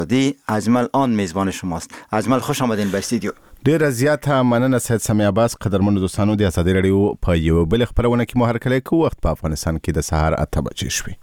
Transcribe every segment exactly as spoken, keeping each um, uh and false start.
دی اجمل آن میزبان شماست. اجمل خوش آمدین به استودیو. ډیره زیاته مننه سید سمیع عباس. قدرمنو دوستانو، د ازادي رادیو په یو بل خبرونه کې مو هرکلی کوو. وخت په افغانستان کې د سهار اته بجې شوې.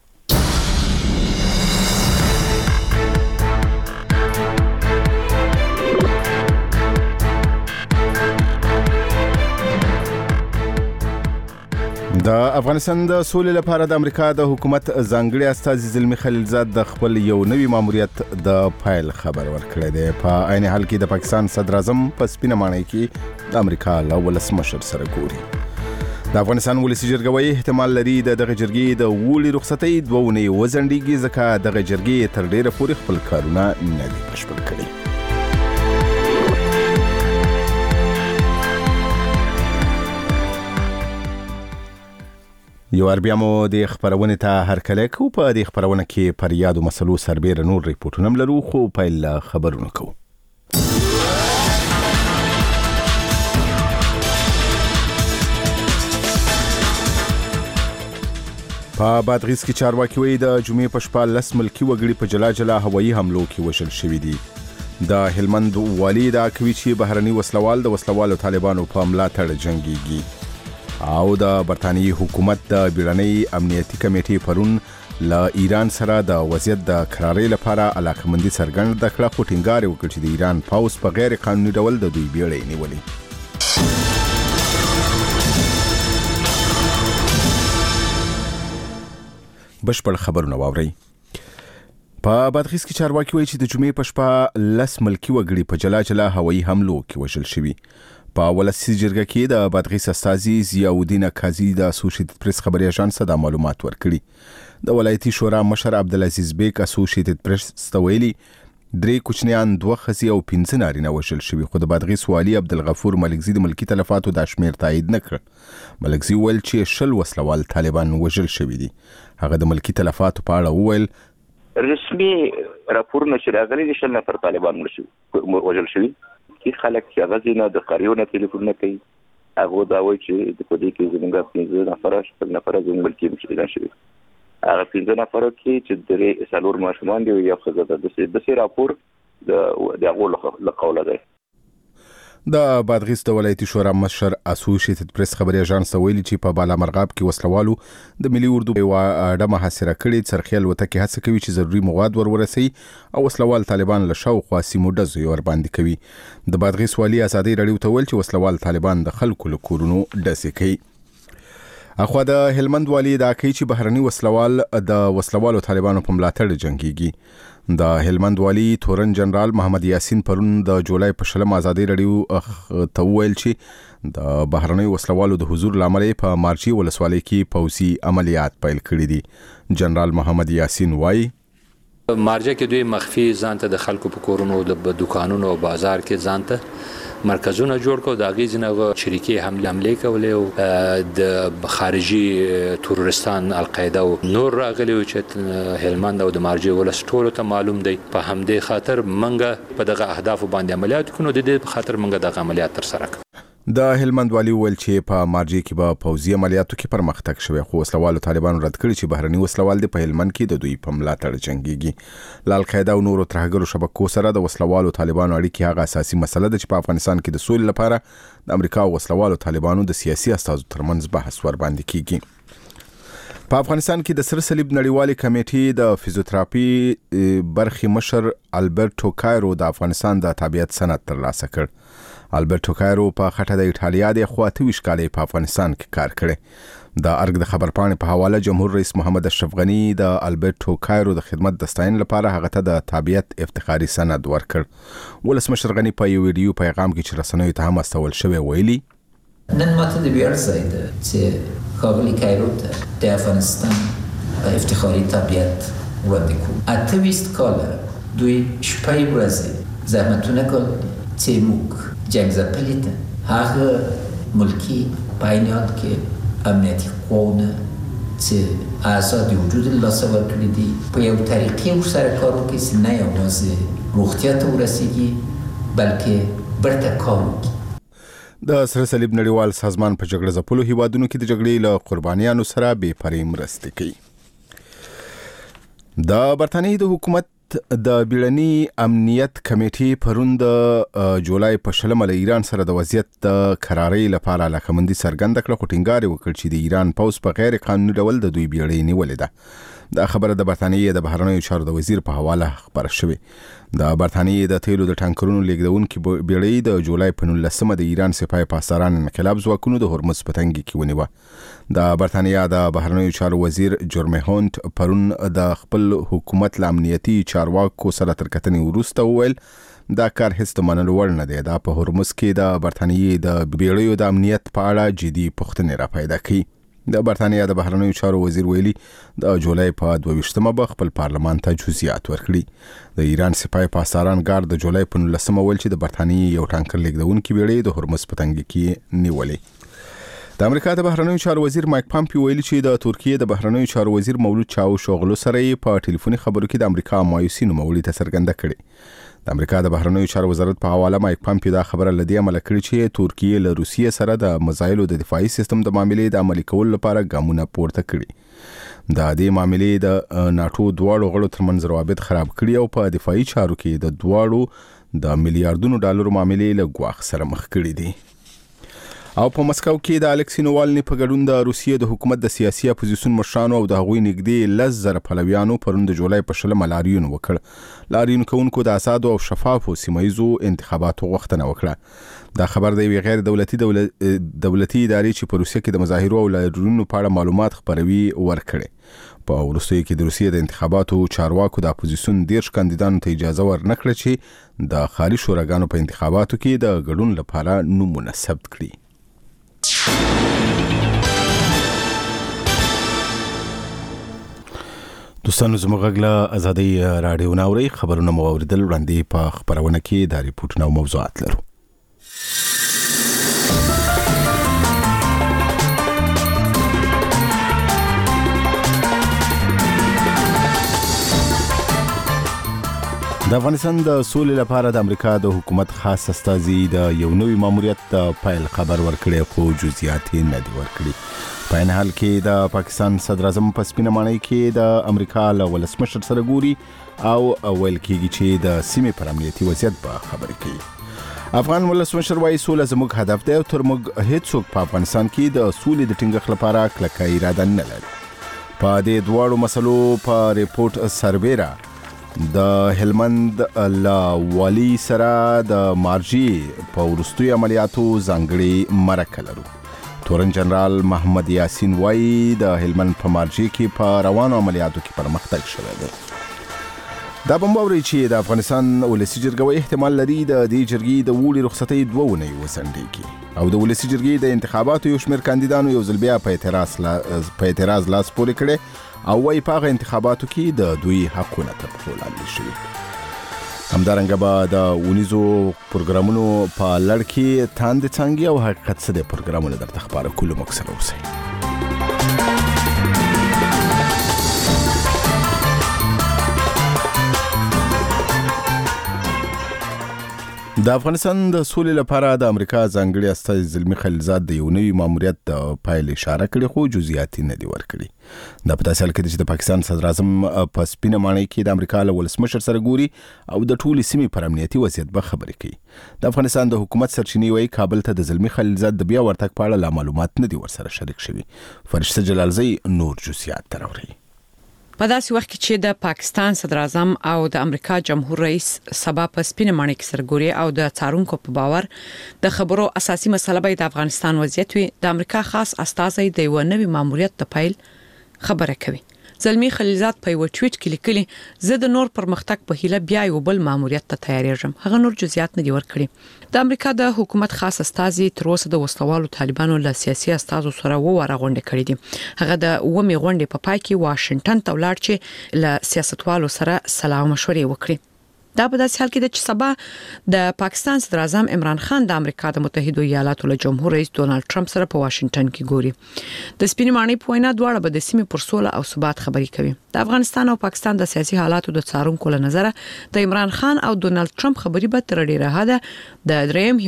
د افغانستان د سولې لپاره د امریکا د حکومت ځانګړي استازي زلمی خلیلزاد د خپل یو نوي ماموریت د فایل خبر ورکړی دی. په عین حال کې د پاکستان صدر اعظم په سپینه ماڼۍ کې د امریکا له ولسمشر سره ګوري. د افغانستان ولسي جرګه وايي احتمال لري د دغه جرګې د اوړي رخصتۍ دوه اونۍ وځنډېږي، ځکه دغه جرګې تر ډیره پورې خپل کارونه نه دي بشپړ کړي. یو ار بیا مو د خبرونې ته هرکلی کوو. په دې خبرونه کې پر یادو مسلو سربیره نور ریپورټونه هم لرو، خو پیل خبرونه کوو. په بادغیس کې چارواکي وایي د جمعې په شپه لس ملکي وګړي په جلا جلا هوایي حملو کې وژل شوي دي. د هلمند والي ادعا کوي چې بهرني وسلوال د وسلوالو طالبانو په ملاتړ جنګیږي. او د برتانیې حکومت د بیړنۍ امنیتي کمیټې پرون له ایران سره د وضعیت د کرارۍ لپاره علاقمندي څرګنده کړه، خو ټینګار یې وکړ چې د ایران پوځ په غیر قانوني ډول د دوی بیړۍ نیولې. بشپړ خبرونه واورئ. په بادغیس کې چارواکي وایي چې د جمعې په شپه لس ملکي وګړي په جلا جلا هوایي حملو کې وژل شوي. په ولسي جرګه کې د بادغیس استازي ضیاءالدین قاضي د اسوسییټډ پریس خبري اژانس ته د معلومات ورکړي. د ولایتي شورا مشر عبدالعزیز بیگ اسوسییټډ پریس ته ویلي درې کوچنیان، دوه ښځې او پنځه نارینه وژل شوي، خو د بادغیس والي عبدالغفور ملکزي د ملکي تلفاتو دا شمېر تایید نه کړ. ملکزي وویل چې شل وسلوال طالبان وژل شوي دي. هغه د ملکي تلفاتو په اړه وویل رسمي راپورونه چې راغلي دي شل نفر طالبان وژل شوي. کی خلک چې هغه ځینه د قاریونه ټلیفونونه کوي، هغه دا وایي چې د پدې کې زموږ پنځه نفر شپږ نفر زموږ ملکي مشران شوي. هغه پنځه نفر کې چې درې څلور ماشومان دي او یو ښځه ده. د دې راپور د هغو له قوله دی. د بادغیس د ولایتي شورا مشر اسوسییټډ پریس خبري اژانس ته ویلي چې په بالامرغاب کې وسلوالو د ملي اردو یوه اډه محاصره کړې. څرخي الوتکې هڅه کوي چې ضروري مواد ور ورسوي او وسلوال طالبان له شاوخوا سیمو ډزې ورباندې کوي. د بادغیس والي ازادي رادیو ته ویل چې وسلوال طالبان د خلکو له کورونو ډزې کوي. اخوا د هلمند والي ادعا کوي چې بهرني وسلوال د وسلوالو طالبانو په ملاتړ جنګیږي. د هلمند والي تورن جنرال محمد یاسین پرون د جولای په شلم ازادي رادیو ته ویل چې د بهرني وسلوالو د حضور لامل په مارچي ولسوالۍ کې پوځي عملیات پیل کړي دي. جنرال محمد یاسین وایي مارجه کې دوی مخفي ځانته د خلکو په کورونو د دکانونو او بازار کې ځانته مرکزونه جوړ کړو. د هغې ځینې شریکې حملې حملې کولې او د خارجي تورستان القاعده او نور راغلي و چې هلمند او د مارجې ولس ټولو ته معلوم دی. په همدې خاطر موږ په دغه اهدافو باندې عملیات کوو. د دې په خاطر موږ دغه عملیات ترسره کوو. د هلمند والي ویل چې په مارجې کې به پوځي عملیاتو کې پرمختګ شوی، خو وسلوالو طالبانو رد کړي چې بهرني وسلوال د په هلمند کې د دوی په ملاتړ جنګیږي. له القاعده او نورو ترهګرو شبکو سره د وسلوالو طالبانو اړیکې هغه اساسي مسله ده چې په افغانستان کې د سولې لپاره د امریکا او وسلوالو طالبانو د سیاسي استازو ترمنځ بحث ورباندې کیږي. په افغانستان کې د سر صلیب نړیوالې کمیټې د فزیوتراپي برخې مشر البرټو کایرو د افغانستان د تابعیت سند ترلاسه کړ. البرټو کایرو په خټه د ایټالیا د خو اته ویشت کالې په افغانستان کې کار کړی. د ارګ د خبرپاڼې په حواله جمهور رئیس محمد اشرف غنی د البرټو کایرو د خدمت د ستاینې لپاره هغه ته د تابعیت افتخاري سند ورکړ. ولسمشر غنی په یو ویډیو پیغام کې چې رسنیو ته هم استول شوی ویلي نن ماته د ویاړ ځای ده چې ښاغلي کایرو ته د افغانستان په افتخاري تابعیت وړاندې کوو. اته ویشت کاله دوی شپې ورځې زحمتونه کړل چې موږ جنگ زپلی ته هغه ملکی پاینیات کې امنیتی قوونه چې آزادی وجود لاسه ورکړي دي په یو طریقې ورسره کار وکړي چې نه یوازې روغتیا ته ورسیږي بلکې برته کار وکړي. د سر صلیب نړیوال سازمان په جګړه ځپلو هیوادونو کې د جګړې له قربانیانو سره بې پرې مرستې کوي. د برتانیې د حکومت د بیړني امنیت کمیټې پرون د جولای په شلمه له ایران سره د وضعیت د قرارۍ لپاره علاقمندي څرګنده کړه، خو ټینګار وکړ چې د ایران پوځ په غیر قانوني ډول د دوی بیړۍ نیولې ده. دا خبره د برتانیې د بهرنیو چارو د وزیر په حواله خبره شوې. د برتانیې د تیلو د ټانکرونو لیږدونکي بیړۍ د جولای په نولسمه د ایران سپاه پاسداران انقلاب ځواکونو د هرمز په تنګي کې ونیوه. د برتانیې د بهرنیو چارو وزیر جرمي هونت پرون د خپل حکومت له امنیتي چارواکو سره تر کتنې وروسته وویل دا کار هیڅ د منلو وړ نه دی. دا په هرمز کې د برتانیې د بیړیو د امنیت په اړه جدي پوښتنې را پیدا کړي. د برتانیې د بهرنیو چارو وزیر ویلي د جولای په دوه ویشتمه به خپل پارلمان ته جزئیات ورکړي. د ایران سپاه پاسداران ګارد د جولای په نولسمه ویل چې د برتانیې یو ټانکر لیږدونکي بیړۍ د هرمز په تنګي کې نیولې. د امریکا د بهرنیو چارو وزیر مایک پامپیو ویلي چې د ترکیې د بهرنیو چارو وزیر مولود چاوشوغلو سره په ټلیفوني خبرو کې د امریکا مایوسي نوموړي ته څرګنده کړې. د امریکا د بهرنیو چارو وزارت په حواله مایک پامپیو دا خبره لدی عمل کړی چې ترکیه له روسیې سره د مزایلو د دفاعي سیستم د معاملې د عملي کولو لپاره ګامونه پورته کړي. د دې معاملې د ناتو دواړو غړو ترمنځ روابط خراب کړي او په دفاعي چارو کې د دواړو د میلیارډونو ډالرو معاملې له ګواښ سره مخ کړي دي. او په مسکو کې د الکسی نووالني په ګډون د روسیې د حکومت د سیاسي اپوزیسیون مشرانو او د هغوی نږدې لس زره پلویانو پرون د جولای په شلمه لاریون وکړ. لاریون کوونکو د آزادو او شفافو سیمایزو انتخاباتو غوښتنه وکړه. دا خبر د یوې غیر دولتي دولت دولتي ادارې چې په روسیې کې د مظاهرو او لاریونونو په اړه معلومات خپروي ورکړي. په وروستیو کې د روسیې د انتخاباتو چارواکو د اپوزیسیون دیرش کاندیدانو ته اجازه ورنکړه چې د خاري شوراګانو په انتخاباتو کې د ګډون لپاره نومونه ثبت کړي. دوستانو زموږ غږ له ازادۍ راډیو ناوري خبرونه مو اوریدل. وړاندې په خبرونه کې د ریپورټونو موضوعات لرو. د افغانستان د سولې لپاره د امریکا د حکومت خاص استازي د یو نوي ماموریت د پیل خبر ورکړي، خو جزئیات نه دي ورکړي. په این حال کې د پاکستان صدر اعظم په سپینه ماڼۍ کې د امریکا له ولسمشر سره ګوري او ویل کېږي چې د سیمې پر امنیتي وضعیت به خبرې کوي. افغان ولسمشر وايي سوله زموږ هدف دی او تر موږ هیڅوک په افغانستان کې د سولې د ټینګښت لپاره کلکه اراده نه لري. په دې دواړو مسلو په ریپورت سربیره د هلمند لا والی سره د مارجی په وروستیو عملیاتو ځانګړي مرکه لرو. تورن جنرال محمد یاسین وایي د هلمند په مارجی کې په روانو عملیاتو کې پرمختګ شوی دی. دا به موري چې د افغانستان ولسی جرګه احتمال لري د دې جرګې د وړي رخصتۍ دوه ونې وسنډي او د ولسی جرګې د انتخاباتو یو شمېر کاندیدانو یو ځل بیا په اعتراض لا په اعتراض لاس پورې کړي او وايي په هغه انتخاباتو کې د دوی حقونه تر پښو لاندې شوي. همدارنګه به د ونیزو پروګرامونو په لړ کې تاندې څانګې او حقیقت څه دی پروګرامونه درته خبره کولو موږ سره اوسئ. د افغانستان د سولې لپاره د امریکا ځانګړي استازي زلمی خلیلزاد د یو نوي ماموریت د پیل اشاره کړې، خو جزئیات نه دي ورکړي. دا په داسې حال کې چې د پاکستان صدر اعظم په سپینه ماڼۍ کې د امریکا له ولسمشر سره ګوري او د ټولې سیمې پر امنیتي وضعیت به خبرې کوي. د افغانستان د حکومت سرچینې وایي کابل ته د زلمی خلیلزاد د بیا ورتګ په اړه لا معلومات نه دي ورسره شریک شوي. فرشته جلالزی نور جزئیات تراوري. په داسې وخت کې چې د پاکستان صدر اعظم او د امریکا جمهور رئیس سبا په سپینه ماڼۍ کې سرګوري او د څارونکو په باور د خبرو اساسي مسله به د افغانستان وضعیت وي، د امریکا خاص استازي د یو نوي ماموریت د پیل خبره کوي. زلمی خلیلزاد په یو ټویټ کې لیکلي زه د نور پرمختګ په هیله بیا یو بل ماموریت ته تیاریږم. هغه نور جزئیات نه دي ورکړي. د امریکا د حکومت خاص استازي تر اوسه د وسلوالو طالبانو له سیاسي استازو سره وواره غونډه کړې دي. هغه د اومې غونډې په پای کې واشنگټن ته ولاړ چې له سیاستوالو سره سلام مشورې وکړي. دا په داسې حال کې د چې سبا د پاکستان صدر اعظم عمران خان د امریکا د متحده ایالاتو له جمهور رئیس ډونالد ټرمپ سره په واشنگټن کې ګوري. د سپینې ماڼۍ په وینا دواړه به د سیمې پر سوله او ثبات خبرې کوي. د افغانستان او پاکستان د سیاسي حالاتو د څارونکو له نظره د عمران خان او ډونالد ټرمپ خبرې به تر ډیره حده د دریم هیواد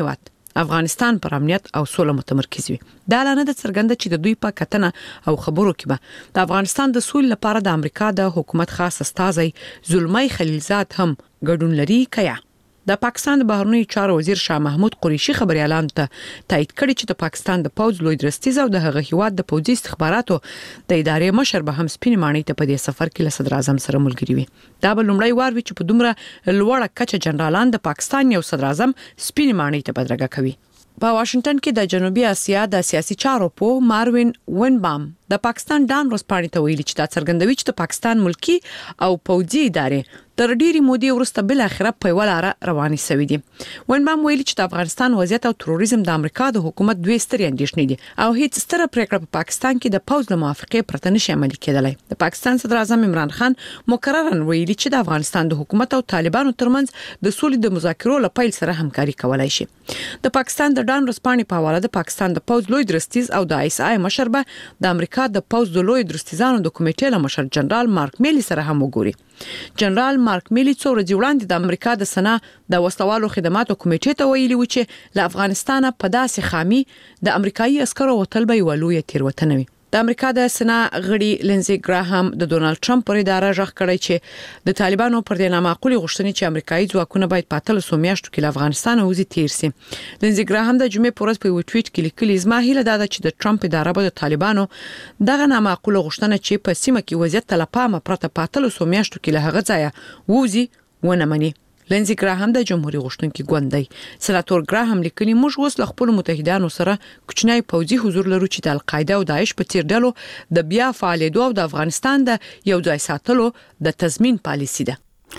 افغانستان پر امنیت او سوله متمرکز وي. دا اعلان د څرګنده چې د دوی په کتنه او خبرو کې به د افغانستان د سولې لپاره د امریکا د حکومت خاص استازي زلمی خلیلزاد هم ګډون لري. کیا د پاکستان د بهرنی چارو وزیر شاه محمود قریشي خبري اعلان ته تایید کړی چې د پاکستان د پوز لوی درستیز او د هغه هیواد د پوځي استخباراتو د ادارې مشر به هم سپین ماڼۍ ته په دې سفر کې له صدر اعظم سره ملګری وي. دا به لومړی وار وي چې په دومره لوړه کچه جنرالان د پاکستان یو صدر اعظم سپین ماڼۍ ته بدرګه کوي. په واشنگټن کې د جنوبي اسیا د سیاسي چارو په ماروین وینبام د پاکستان ډان ورسپانې ته ویلي چې دا څرګندوي چې د پاکستان ملکی او پوځي ادارې تر ډیري مودې وروسته بل اخره په ولاره رواني سوي دي. وینبام ویلي چې د افغانستان وضعیت او تروریزم د امریکا د حکومت دوی سترې اندېښنې دي او هیڅ ستره پریکړه په پاکستان کې د پوز له موافقې پرته نشي عملي کېدلای. د پاکستان صدر اعظم عمران خان مکررا ویلي چې د افغانستان د حکومت او طالبانو ترمنځ د سولې د مذاکرو لپاره سره همکاري کولای شي. د پاکستان د ډان ورسپانې په حواله د پاکستان د پوز لوی درستیز او د ایس آی مشربه د امریکا د پوز د لوی درستیزانو د کمیټې له مشر جنرال مارک میلی سره هم وګوري. جنرال مارک میلی څو ورځې وړاندې د امریکا د سنا د وسلوالو خدماتو کمیټې ته ویلي و چې له افغانستان په داسې خامي د امریکایي عسکرو وتل به ولوي تیروتنه وي. د امریکا د سنا غړي لنزي ګراهام د ډونالد ټرمپ پر اداره ژغ کړی چې د طالبانو پر د نامعقولي غوښتنې چې امریکایي ځواکونه باید په اتل سو میاشتو کې له افغانستان وځي تیر سي. لنزي ګراهام د جمعې په ورځ په یو ټویټ کې لیکلي زما هیله ده چې د ټرمپ اداره به د طالبانو دغه نامعقوله غوښتنه چې په سیمه کې وضعیت تلپامه پرته په اتل سو میاشتو کې له هغه ځایه وځي ونه مني. لنزي ګراهام د جمهوریت غوښتونکي ګوندي سناتور ګراهام لیکلي موږ اوس له خپل متحدانو سره کوچنی پوځي حضور لرو چې د القاعده او داعش په څیر ډلو د بیا فعالیدو او د افغانستان د یو ځای ساتلو د تضمین پالیسي ده.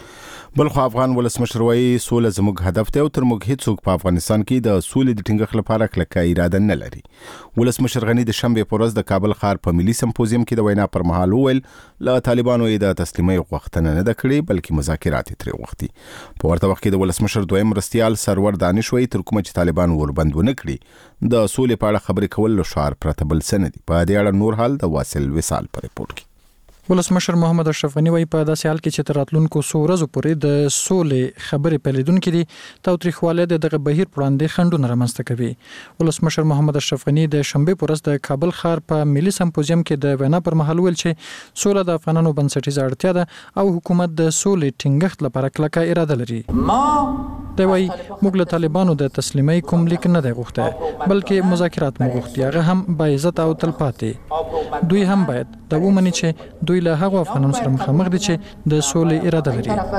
بلخو افغان ولسمشر وایي سوله زموږ هدف دی او تر موږ هیڅوک په افغانستان کې د سولې د ټینګښت لپاره کلکه اراده نه لري. ولسمشر غنی د شنبه په ورځ د کابل ښار په ملي سمپوزیم کې د وینا پر مهال وویل له طالبانو یې د تسلیمۍ غوښتنه نه ده کړې بلکې مذاکرات ترې غوښتي. په ورته وخت کې د ولسمشر دویم مرستیال سرور دانش وایي تر کومه چې طالبان وربند ونه کړي د سولې په اړه خبرې کول له شعار پرته بل څه نه دي. په دې اړه نور حال د واصل وصال په ریپورت کې ولسمشر محمد اشرف غنی وایي په داسې حال کې چې تر راتلونکو څو ورځو پورې د سولې خبرې پیلیدونکې دي تاوتریخوالی د دغه بهیر وړاندې خنډونه رامنځته کوي. ولسمشر محمد اشرف غنی د شنبه په ورځ د کابل ښار په ملي سمپوزیم کې د وینا پر مهال ویل چې سوله د افغانانو بنسټیزه اړتیا ده او حکومت د سولې ټینګښت لپاره کلکه اراده لري. دی وایي موږ له طالبانو د تسلیمۍ کوم لیک نه دی غوښتی بلکې مذاکرات مو غوښتي هغه هم با عزت او تلپاتې. دوی هم باید دا ومني چې دوی له هغو افغانانو سره مخامخ دي چې د سولې اراده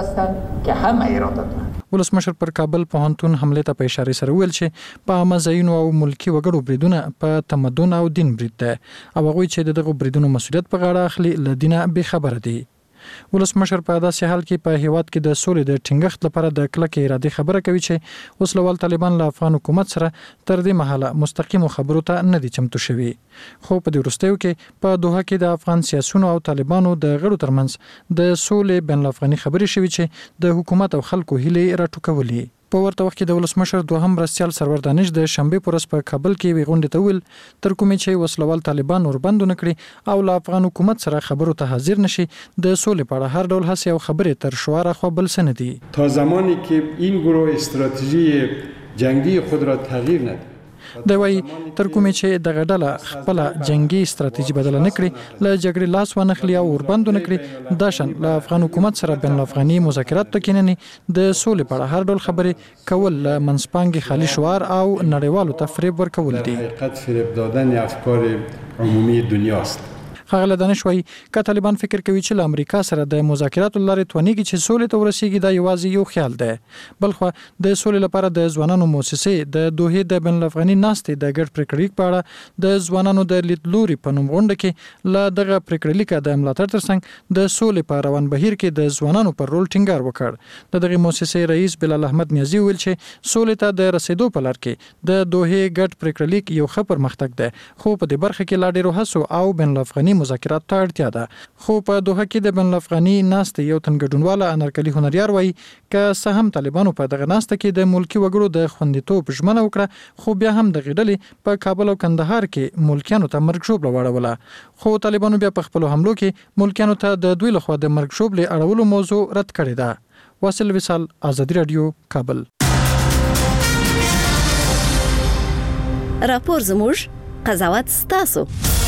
لري. ولسمشر پر کابل پوهنتون حمله ته په اشاره سره ویل چې په عامه ځایونو او ملکی وګړو بریدونه په تمدن او دین برید ده او هغوی چې دغه بریدونو مسؤلیت په غاړه اخلي له دینه بې خبره دي. ولسمشر په داسې حال کې په هیواد کې د سولې د ټینګښت لپاره د کلکې ارادې خبره کوي چې وسلوال طالبان له افغان حکومت سره تر دې مهاله مستقیم خبرو ته نه دي چمتو شوي. خو په دې وروستیو کې په دوحه کې د افغان سیاسيونو او طالبانو د غړو ترمنځ د سولې بین الافغاني خبرې شوي چې د حکومت او خلکو هیلې راټوکولې. په ورته وخت کې د ولسمشر دوهم مرستیال سرور دانش د شنبه پر ورځ په کابل کې وی غونډه ته ویل تر کومې چې وسلوال طالبان وربند نه کړي او له افغان حکومت سره خبرو ته حاضر نشي د سولې په اړه هر ډول هڅې او خبرې تر شعار خو بل څه نه دي. تا زمانی که این گروه استراتژی جنگی خود را تغییر ندهد دی وایي تر کومې چې دغه ډله خپله جنگي ستراتیژي بدله نه کړي له جګړې لاس ونه خلي او وربند نه کړي دا شان له افغان حکومت سره بین الافغاني مذاکرات ته کینني د سولې په اړه هر ډول خبرې کول له منځپانګې خالي شعار او نړیوالو ته فریب ورکول دي. حقیقت فریب دادن افکار عمومی دنیاست. ښاغلی دانش وایي که طالبان فکر کوي چې له امریکا سره د مذاکراتو له لارې توانیږي چې سولې ته ورسیږي دا یوازې یو خیال دی. بلخوا د سولې لپاره د ځوانانو موسسې د دوحې د بین الافغاني ناستې د ګډ پریکړه لیک په اړه د ځوانانو د لیدلوري په نوم غونډه کې له دغه پریکړه لیکه د ملاتړ ترڅنګ د سولې په روان بهیر کې د ځوانانو پر رول ټینګار وکړ. د دغه موسسې رئیس بلال احمد نیازي ویل چې سولې ته د رسیدو په لار کې د دوحې ګډ پریکړه لیک یو ښه پرمختګ دی خو په دې برخه کې لا ډېرو هڅو او بین الافغاني مذاکرات ته اړتیا ده. خو په دوحه کې د بین الافغاني ناستې یو تن ګډونواله انارکلي هنریار وایي که څه هم طالبانو په دغه ناسته کې د ملکی وګړو د خوندیتوب ژمنه وکړه خو بیا هم دغه ډلې په کابل او کندهار کې ملکیانو ته مرګ ژوبله واړوله. خو طالبانو بیا په خپلو حملو کې ملکیانو ته د دوی لخوا د مرګ ژوبلې اړولو موضوع رد کړې ده. واصل وصال، آزادي رادیو، کابل. راپور زموږ، قضاوت ستاسو.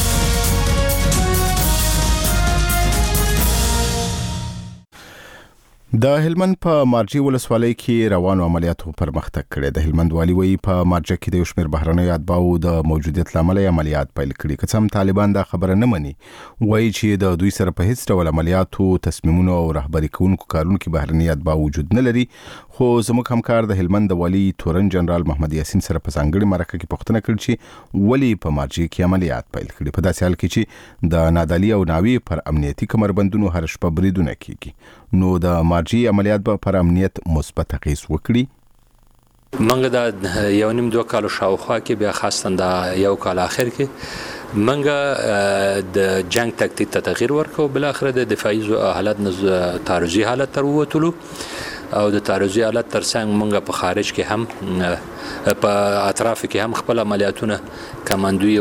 د هلمند په مارجې ولسوالۍ کې روانو عملیاتو پرمختګ کړی. د هلمند والي وایي په مارجه کې د یو شمېر بهرنیو اتباعو د موجودیت له امله عملیات پیل کړي. که څه هم طالبان دا خبره نه مني، وایي چې د دوی سره په هیڅ ډول عملیاتو، تصمیمونو او رهبري کوونکو کارونو کې بهرني اتباع وجود نه لري. خو زموږ همکار د هلمند والي تورن جنرال محمد یاسین سره په ځانګړي مرکه کې پوښتنه کړې چې ولې په مارجې کې عملیات پیل کړي، په داسې حال کې چې د نادعلي او ناوې پر امنیتي کمربندونو هر شپه بریدونه کیږي. نو د مارجې عملیات به پر امنیت مثبت اغیز وکړي. منګه د یو نیم دوه کالو شاوخوا کې بیا خاصه د یو کال اخر کې منګه د جنگ تکتیک ته تغییر ورکړو، بل اخر د دفاعي حالت نه تعرضي حالت تر ووتلو او د تعرضي حالت ترڅنګ منګه په خارج کې هم په اطراف کې هم خپل عملیاتونه کمانډوي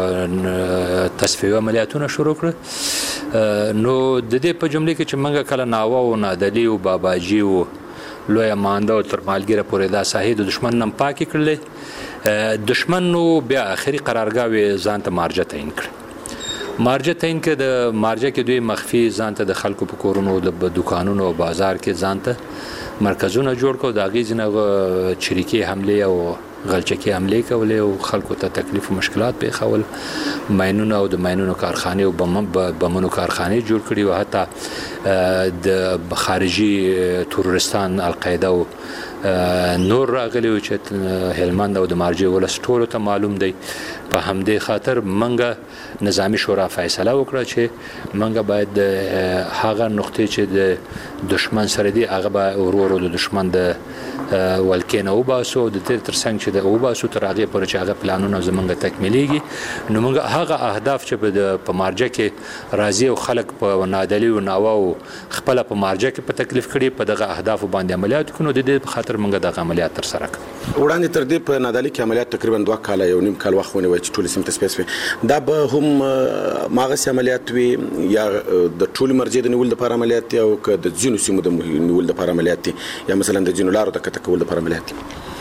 او تصفیه عملیاتونه شروع کړ. نو د دې په جمله کې چې منګه کله ناوا او نادلی او باباجي او لوی مانده او تر مالګره پورې دا ساحې د دشمن نم پاکي کړل. دشمن نو بیا اخري قرارګاوي ځان ته مارجه تعین کړ. مارجه تعین کې د مارجه کې دوی مخفي ځان ته د خلکو په کورونو د دکانونو او بازار کې ځان ته مرکزونه جوړ کړو. د غیزنه چریکي حمله او غلچکی حمله کولې او خلکو ته تکلیف او مشکلات پیښول. ماینونو او د ماینونو کارخانه او بمونو کارخانه جوړ کړي او حتی د خارجي تورستان القاعده او نور راغلي چې هلمند او د مارجې ولس ټولو ته معلوم دی. په همدې خاطر منګه نظامی شورا فیصله وکړه چې منګه باید هغه نقطې چې د دشمن سره دی هغه به ورورو د دشمن د ولکینه او باسو د تر ترڅنګ چې د او باسو تر هغه پر چې هغه پلانونه زمونږ تکمیلېږي. نو موږ هغه اهداف چې په مارجه کې راځي او خلک په نادلی او ناوا او خپل په مارجه کې په تکلیف کړي په دغه اهداف باندې عملیات کوو. د دې په خاطر موږ دغه عملیات تر سره کړو. وړاندې تر دې په نادلی کې عملیات تقریبا دوه کال یو نیم کال وخت ونیو چې ټول سیمه تسپیس دا به هم ماغه عملیات وي یا د ټول مرجې د نیول لپاره عملیات او که د ځینو سیمو د نیول لپاره عملیات یا مثلا د ځینو لارو د کول لپاره عملیات.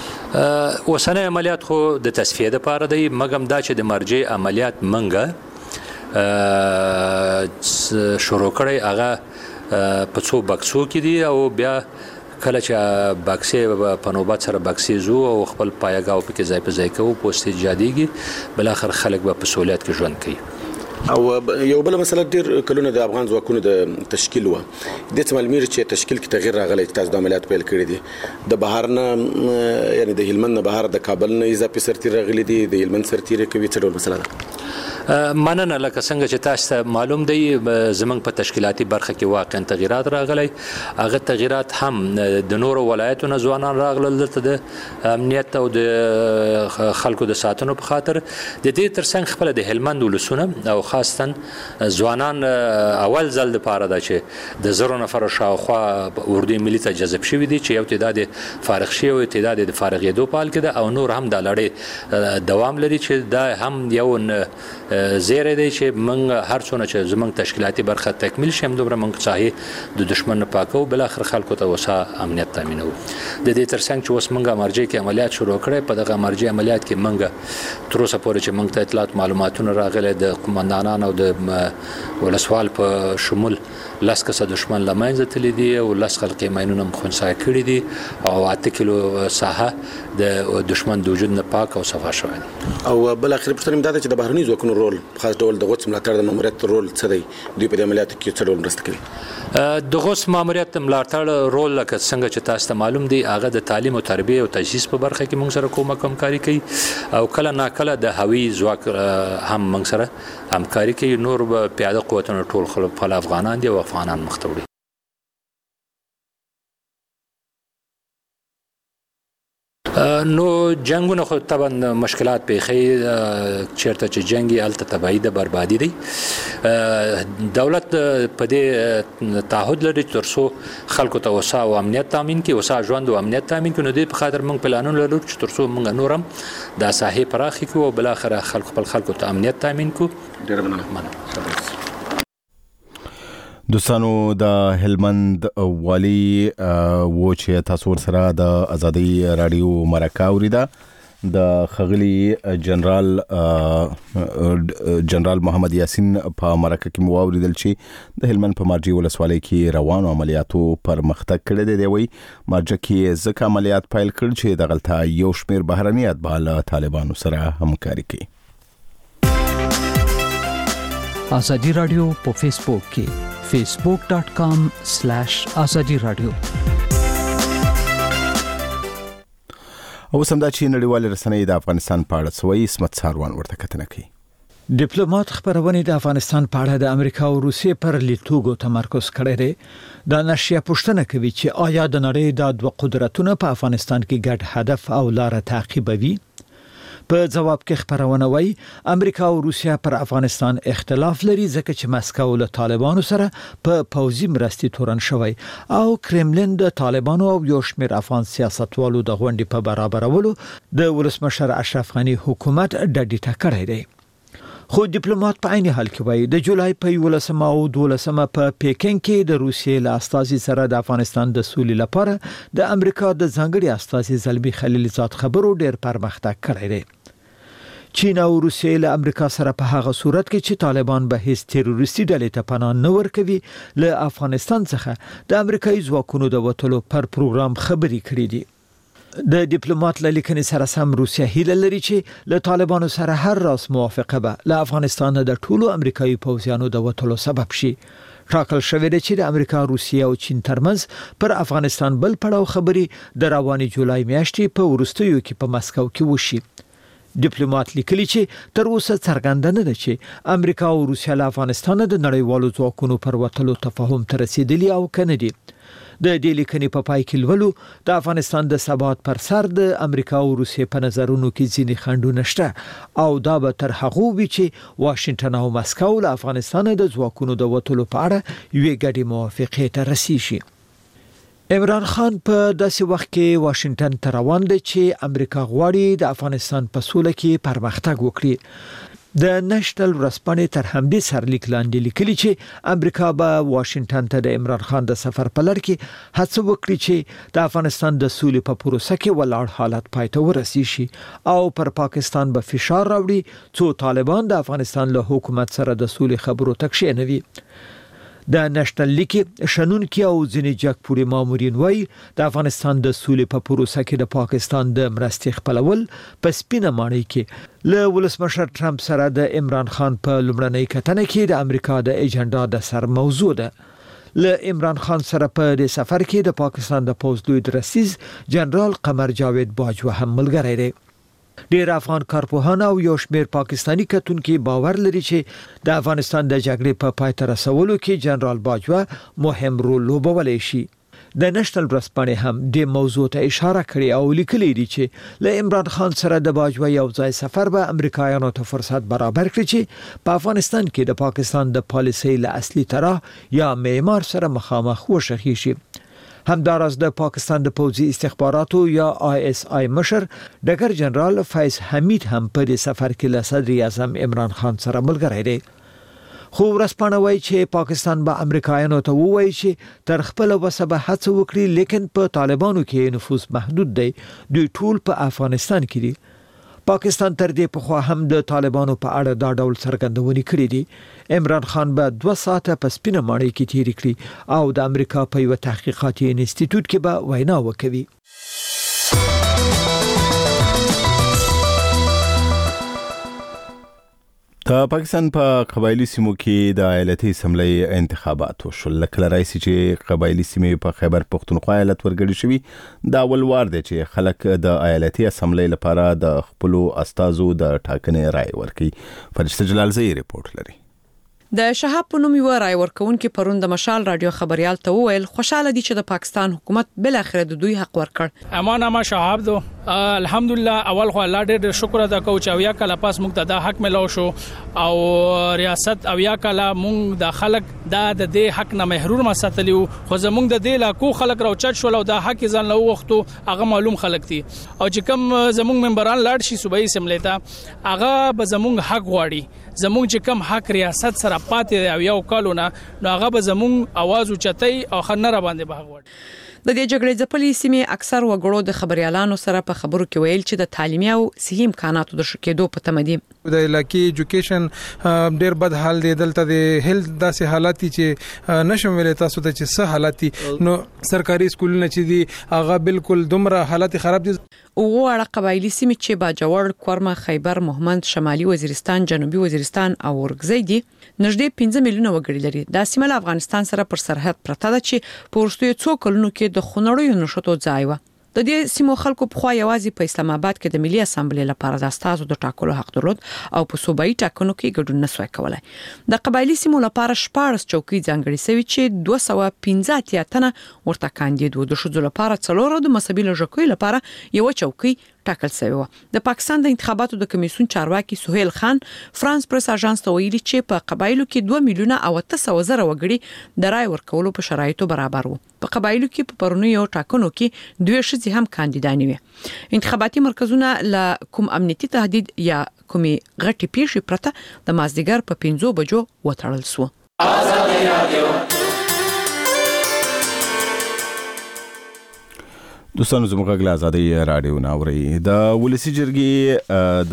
اوسنۍ عملیات خو د تصفیه لپاره دی، مګم دا چې د مرجې عملیات منګه شروع کړی هغه په څو بکسو کې دي او بیا کله چې باکسې په نوبت سره باکسې زو او خپل پایګاو په کې ځای په ځای کوو پوسټ جاديږي، بل اخر خلک به په سہولیت کې ژوند کوي. او یو بل مسله ډیر کلونه د افغان ځواکونو د تشکیل و د تملمیر چې تشکیل کې تغییر راغلی تاسو د عملیات پیل کړی دي د بهر نه یعنی د هلمند نه بهر د کابل نه اضافي سرتیر راغلی دي د هلمند سرتیر کوي څه ډول مسله ده؟ مننه لکه څنګه چې تاسو معلوم دی زمنګ په تشکیلاتي برخه کې واقعا تغیرات راغلي. هغه تغیرات هم د نورو ولایتونو ځوانان راغلل د امنیت او د خلکو د ساتنو په خاطر. د دې ترڅنګ خپل د هلمند ولسونه او خاصتن ځوانان اول ځل لپاره دا چې د زرو نفر شاوخوا اردو ملي ته جذب شوی دي چې یو تعداد فارغ شي او تعداد د فارغېدو په حال کې ده او نور هم د لړۍ دوام لري چې دا هم یو زیره دی چې موږ هر څونه چې زموږ تشکیلاتي برخه تکمیل شي هم دومره موږ صحیح د دشمن نه پاکو بل اخر خلکو ته وسه امنیت تامینو. د دې ترڅنګ چې اوس موږ مرجې کې عملیات شروع کړې په دغه مرجې عملیات کې موږ تر اوسه پورې چې موږ ته اطلاعات معلوماتونه راغلي د قومندانان او د ولسوال په شمول لاس کسه دشمن لمنځه تللی دي او لاس خلکې ماینونه مخنث کړي دي او اته کیلو ساحه د دشمن د وجود نه پاک او صفا شوی دي. او بل اخر پښتنه امداد چې د بهرني ځواکونو رول خاص ډول د غوڅ ملاتړ د ماموریت رول څه دی دوی په عملیاتو کې څه ډول مرسته کوي؟ د غوث ماموریت ملاتړ رول لکه څنګه چې تاسو ته معلوم دی هغه د تعلیم او تربیه او تجهیز په برخه کې موږ سره کومه همکاري کوي او کله ناکله د هوی ځواک هم موږ سره همکاري کوي. نور پیاده قوتونو ټول خپل افغانان دي او افغانان مختوړي. نو جنگونه خو طبعا مشکلات پیخي چیرته چې جنگي الته تبعید بربادي دي. دولت په دې تعهد لري ترڅو خلکو ته وسا او امنیت تامین کړي وسا ژوند او امنیت تامین کړي. نو دې په خاطر موږ پلانونه لرو چې ترڅو موږ نورم د ساحې پراخي کوو او بل اخر خلکو خپل خلکو ته امنیت تامین کوو. ډیر مننه. دوستانو د هلمند والی و چې تاسو سره د ازادي رادیو مرکه اوریدا د خغلی جنرال جنرال محمد یاسین په مرکه کې مواوریدل چې د هلمند په مارجې ولسوالۍ کې روانو عملیاتو پر مختګ کړی دی. وی مارجه کې ځکه عملیات پیل کړ چې د غلطه یو شمیر بهرني اتباع طالبانو سره همکاري کوي. آزادی رادیو په فیسبوک کې facebook dot com slash azadi radio. او سمدا چې نړیوال رسنۍ د افغانستان په اړه سوي اسمت ساروان ورته کتنه کوي. ډیپلوماټ خبرونه د افغانستان په اړه د امریکا او روسیې پر لیتوګو تمرکز کړی دی. د نشریه پوښتنه کوي چې آیا د نړۍ د دوه قدرتونو په افغانستان کې ګډ هدف او لار تعقیبوي. په جواب کې خبرونه وایي امریکا او روسیا پر افغانستان اختلاف لري ځکه چې مسکو له طالبانو سره په پوځي مرستې تورن شوی او کرملین د طالبانو او یو شمېر افغان سیاستوالو د غونډې په برابرولو د ولسمشر اشرف غنی حکومت ډډې ته کړی دی. خو ډیپلوماټ په عین حال کې وایي د جولای په یولسمه او دولسمه په پیکینګ کې د روسیې له استازي سره د افغانستان د سولې لپاره د امریکا د ځانګړي استازي زلمی خلیلزاد خبرو ډېر پرمختګ کړی دی. چین او روسیې له امریکا سره په هغه صورت کې چې طالبان به هیڅ تروریستي ډلې ته پناه نه ورکوي له افغانستان څخه د امریکایي ځواکونو د وټلو پر پروګرام خبري کړې دي. د ډیپلوماټ له لیکنې سره سم روسیا هیله لري چې له طالبانو سره هر راس موافقه به له افغانستان د ټولو امریکایي پوځیانو د وټلو سبب شي. ټاکل شوې ده چې د امریکا، روسیا او چین ترمنځ پر افغانستان بل پړاو خبري د رواني جولای میاشتې په وروستیو کې په مسکو کې وشي. ډیپلوماټ لیکلي چې تر اوسه څرګنده نه ده چې امریکا او روسیا له افغانستان د نړیوالو ځواکونو پر وټلو تفاهم ته رسیدلی او کنه دي. د دې لیکنې په پای کې لولو د افغانستان د ثبات پر سر د امریکا او روسیې په نظرونو کې ځینې خنډونه شته او دا به تر هغه وي چې واشنگټن او مسکو له افغانستان د ځواکونو د وټلو په اړه یوې ګډې موافقې ته رسیږي. عمران خان په داسې وخت کې واشنگټن ته روان دی چې امریکا غواړي د افغانستان په سوله کې پرمختګ وکړي. د نېشنل ورځپاڼې تر همدې سرلیک لاندې لیکلي چې امریکا به واشنگټن ته د عمران خان د سفر په لړ کې هڅه وکړي چې د افغانستان د سولې په پروسه کې ولاړ حالت پای ته ورسیږي او پر پاکستان به فشار راوړي څو طالبان د افغانستان له حکومت سره د سولې خبرو ته کښېنوي. د نېشنل لیک شنونکي او ځینې جګپوړي مامورین وایي د افغانستان د سولې په پروسه کې د پاکستان د مرستې خپلول په سپینه ماڼۍ کې له ولسمشر ټرمپ سره د عمران خان په لومړنۍ کتنه کې د امریکا د ایجنډا د سر موضوع ده. له عمران خان سره په دې سفر کې د پاکستان د پوځ لوی رئیس جنرال قمر جاوید باجوه هم ملګری دی. ډیر افغان کارپوهان او یو شمېر پاکستانی کتونکو باور لري چې د افغانستان د جګړې په پای ته رسولو کې جنرال باجوه مهم رول لوبولی شي. د نېشنل ورځپاڼې هم د موضوع ته اشاره کړې او لیکلي دي چې له عمران خان سره د باجوه یو ځای سفر به امریکایانو ته فرصت برابر کړي چې په افغانستان کې د پاکستان د پالیسۍ له اصلي طرح یا معمار سره مخامخ وشخي شي. همدارس د پاکستان د پوځي استخباراتو یا آی اس آی مشر ډګر جنرال فیض حمید هم په دې سفر کې له صدر اعظم عمران خان سره ملګری دی. خو ورځپاڼه وایي چې پاکستان به امریکایانو ته ووایي چې تر خپل وسه به هڅه وکړي لیکن په طالبانو کې نفوذ محدود دی. دوی ټول په افغانستان کې دي. پاکستان تر دې پخوا هم د طالبانو په اړه دا ډول څرګندونې کړې دي. عمران خان به دوه ساعته په سپینه ماڼۍ کې تیر کړي او د امریکا په یو تحقیقاتي انسټیټیوټ کې به وینا وکوي. د پاکستان په قبایلی سیمو کې د ایالتي اسمبلی انتخابات وشول. لکه راځي چې قبایلی سیمې په خیبر پختونخوا ایالت ورګړي شوی دا اول وار دی چې خلک د ایالتي اسمبلی لپاره د خپل استازو د ټاکنې رائے ورکړي. فرشته جلالزئی ریپورت لري. د شهاب په نوم یو رائے ورکونکو پروند د مشال رادیو خبريال ته وویل خوشاله دي چې د پاکستان حکومت بل اخر د دوی حق ورکړ. امان اما شهاب دو الحمدلله اول خو الله ډېر شکر ادا کوم چې اویا کله پاس موږ ته د حق ملو شو او ریاست اویا کله موږ د خلک د دې حق نه محروم مساتلیو خو زموږ د دې لا کو خلک راوچت شول او د حق ځان له وختو هغه معلوم خلک دي او چې کوم زموږ ممبران لاړ شي صوبایي اسمبلی ته هغه به زموږ حق غواړي. زموږ چې کوم حق ریاست سره پاتې او یو کالونه نو هغه به زموږ आवाज اوچتای او خنره باندې به غواړي. د دې جګړې ځپلې سیمې اکثر وګړو د خبريالانو سره په خبرو کې ویل چې د تعلیمي او صحي امکاناتو د شکېدو په تمه دي. د علاقې ایجوکیشن ډیر بد حال دی، دلته د هیلث داسې حالات چې نشم ویل تاسو ته چې څه حالات نو سرکاري سکولونه چې دي هغه بالکل دومره حالات خراب دي. او اړه قبایلی سیمې چې باجوړ، کورما، خیبر، مهمند، شمالي وزیرستان، جنوبي وزیرستان او ورګزی دي نږدې پنځه میلیونه وګړي لري. دا سیمه له افغانستان سره پر سرحد پرته ده چې په وروستیو څو کلونو کې د خونړیو نشټو ځای و. د دې سیمو خلکو په خوا یوازې په اسلام آباد کې د ملي اسامبلې لپاره د استازو د ټاکلو حق درلود او په صوبایي ټاکنو کې ګډون نسوای کولای. د قبایلی سیمو لپاره شپږ چوکۍ ځانګړي شوی چې دوه سوه پنځه اتیا تنه ورته کاندید وو. د شذو لپاره څلور او د مذهبي لږکیو لپاره یو چوکۍ ټاکل شوی و. د پاکستان د انتخاباتو د کمیسیون چارواکي سهیل خان فرانس پریس اژانس ته ویلي چې په قبایلو کې دوه میلیونه او اته سوه زره وګړي د رای ورکولو په شرایطو برابر وو. په قبایلو کې په پرونیو ټاکنو کې دوه شذي هم کاندیدانې وي. انتخاباتي مرکزونه له کوم امنیتي تهدید یا کومي غټي پیښې پرته د مازدیګر په پنځو بجو وټړل سو. آزادي رادیو دوستانو زموږ غږ له آزادۍ راډیو نه اورئ. د ولسي جرګې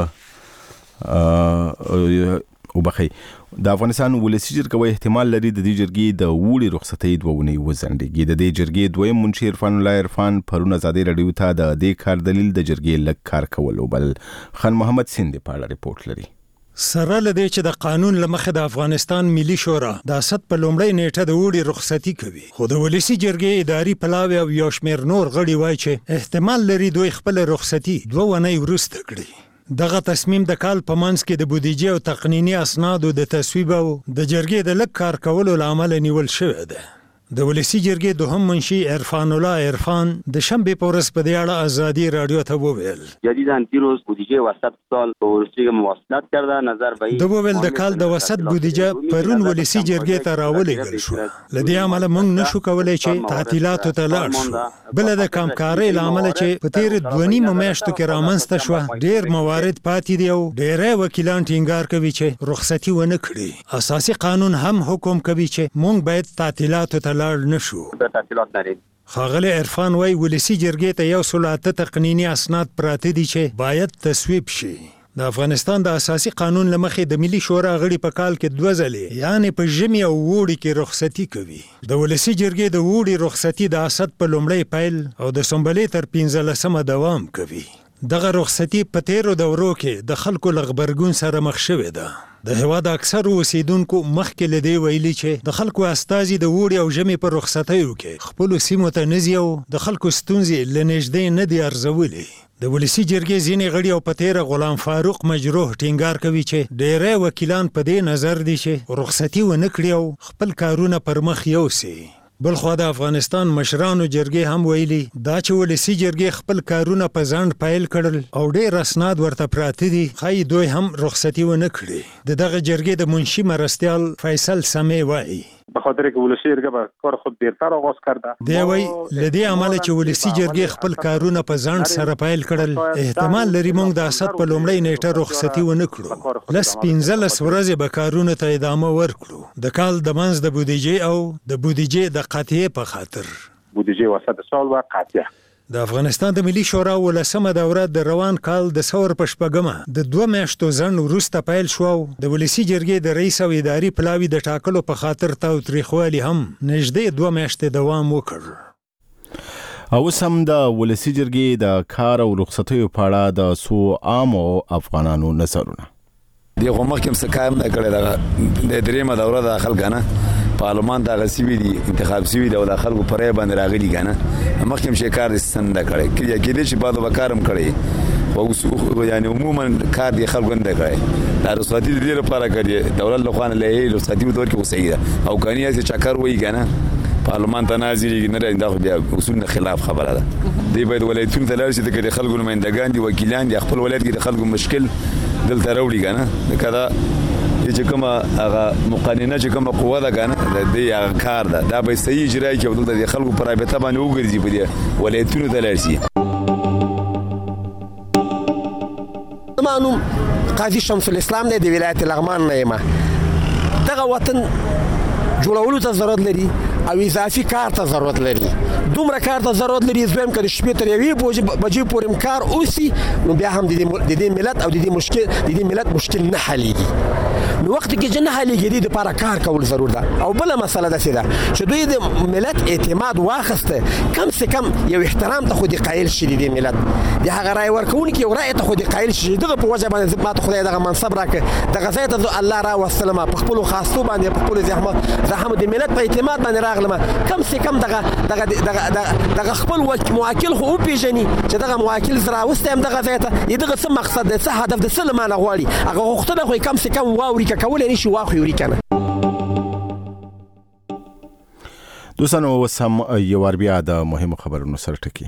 د وبخي د افغانستان ولسي جرګه احتمال لري د دې جرګې د وړي رخصتۍ دوه ونې وزنډيږي. د دې جرګې دویم منشي عرفان الله عرفان پرون آزادۍ راډیو ته د دې کار دلیل د جرګې لږ کار کول بل خان محمد سیند په اړه ریپورت لري. سره لدی چې د قانون لمخه د افغانستان ملي شورا د اسد په لومړی نیټه د وړي رخصتي کوي، خو د ولسی جرګې اداري پلاوی او یو شمېر نور غړي وایي چې احتمال لري دوی خپل رخصتي دوه ونې ورسته کړي. دغه تصمیم د کال په منځ کې د بودیجې او تقنینی اسنادو د تصویب او د جرګې د لږ کار کولو لامل نیول شوی دی. د ولسی جرګې دوهم منشي عرفان الله عرفان د شنبه په ورځ په دې اړه آزادي رادیو ته وویل جدیداً پیروز بودجه وسط سال به ورسیږي مواصلات کرده نظر به د وویل د کال د وسط بودجه پرون ولسی جرګې ته راولېږل شو. لدې عمله موږ نشو کولای چې تعطیلاتو ته لاړ شو. بل د کمکارۍ لامل چې په تیر دوه نیمو میاشتو کې رامنځته شو ډېر موارد پاتې دي او ډېری وکیلان ټینګار کوي چې رخصتي ونه کړي. اساسي قانون هم حکم کوي چې موږ باید تعطیلاتو ته نشو. خاغلی عرفان وای ولسی جرګې ته یو سل اته تقنینی اسناد پراته دي چې باید تصویب شي. د افغانستان د اساسي قانون لمخې د ملي شورا غړي په کال کې دوه ځلې یعنی په ژمي او وړي کې رخصتي کوي. د ولسی جرګې د وړي رخصتي د اسد په لومړی پیل او د سنبلې تر پنځلسمه دوام کوي. دغه رخصتي په تیرو دورو کې د خلکو لغبرګون سره مخ شوې ده. د هواد اکثر اوسیدونکو مخکې لدی ویلي چې د خلکو استازي د وړي او ژمي په رخصتیو کې خپل سیمو ته نزي او د خلکو ستونزې لنږدې نه دي ارزولې. د ولسی جرګې ځینې غړي او په تیر غلام فاروق مجروح ټینګار کوي چې ډېری وکیلان په دې نظر دي چې رخصتي ونه کړي او خپل کارونه پر مخ یوسي. بلخو د افغانستان مشرانو جرګې هم ویلي دا چې ولسی جرګې خپل کارونه په ځنډ پیل کړل او ډېر اسناد ورته پراته دي خای دوی هم رخصتي ونه کړي. د دغه جرګې د منشي مرستیال فیصل سمي وایي به خاطر که ولسی جرګه به کار خود دیرتر آغاز کرده. دی وای لدی عمل چې ولسی جرګې خپل کارونه په ځنډ سره پیل کړل احتمال لري موږ د اسد په لومړی نیټه رخصتي ونه کړو. لس پنځلس ورځې به کارونه ته ادامه ورکړو. د کال د منځ د بودیجې او د بودیجې د قطعې په خاطر بودیجې وسط سال و قطعه د افغانستان د ملي شورا ولسمه دوره د روان کال د ثور په شپږمه د دوه میاشتو ځنډ وروسته پیل شو. د ولسی جرګې د رئیس او اداري پلاوی د ټاکلو په خاطر تاوتریخوالي هم نږدې دوه میاشتې دوام وکړ. او سم د ولسی جرګې د کار او رخصتیو په اړه د سو عامو افغانانو نظرونه دی خو مخکې څه کار نه کړی. د دریمه دوره د خلک پارلمان دا غسیوی دي انتخاب سوي دی او د خلکو پرې باندې راغلي کنه مخکې شي کار ستند کړي کله کې دي چې بعد وکارم کړي او یعنی عموما کار دی خلکو نه کړي. دا رخصتي دې لپاره کړي دولت له خوانه له رخصتي په تور کې وسیده او کني چې چکر وای کنه پارلمان ته نازلي نه راځي بیا اصول خلاف خبره ده. دی باید ولایتونو ته لاړ شي د خلکو نمائندگان دي وکیلان دي خپل ولایت کې د خلکو مشکل دلته راوړي کنه کدا چې کومه هغه مقننه چې کومه قوه ده کنه د دې هغه کار ده دا به صحیح اجرا کوي او د خلکو پر رابطه باندې وګرځي په دې ولایتونو ته لاړ شي. زمانوم قاضي شمس الاسلام دی د ولایت لغمان نه یم. دغه وطن جوړولو ته ضرورت لري او اضافي کار ته ضرورت لري دومره کار ته ضرورت لري زویم کړي شپې تر یوې بجې پورې کار اوسي نو بیا هم د دې ملت او د دې مشکل د دې ملت مشکل نه حلېږي نو وخت کې جن حلېږي د لپاره کار کول ضرور ده او بل مسله ده چې دوی د ملت اعتماد واخسته کم سے کم یو احترام ته خو دې قایل شي د ملت د هغه رای ورکوونکي یو رای ته خو دې قایل شي دغه په وجه باندې ماته خدای دغه منصب راکړ دغه ځای ته الله را وسلم په خپل خاصو باندې په خپل زحمت زحمت د ملت په اعتماد باندې راغلم کم سے کم دغه دغه دغه دغه خپل موکل خو پیژني چې دغه موکل زرا واستم دغه ځای ته دغه څه مقصد ده څه هدف ده څه معنی غواړي هغه غوښتنه خو کم سے کم واوري کول نه شي واخو یوري کنه دوستانو وسم یو ور بیا د مهمو خبرونو سره ټکی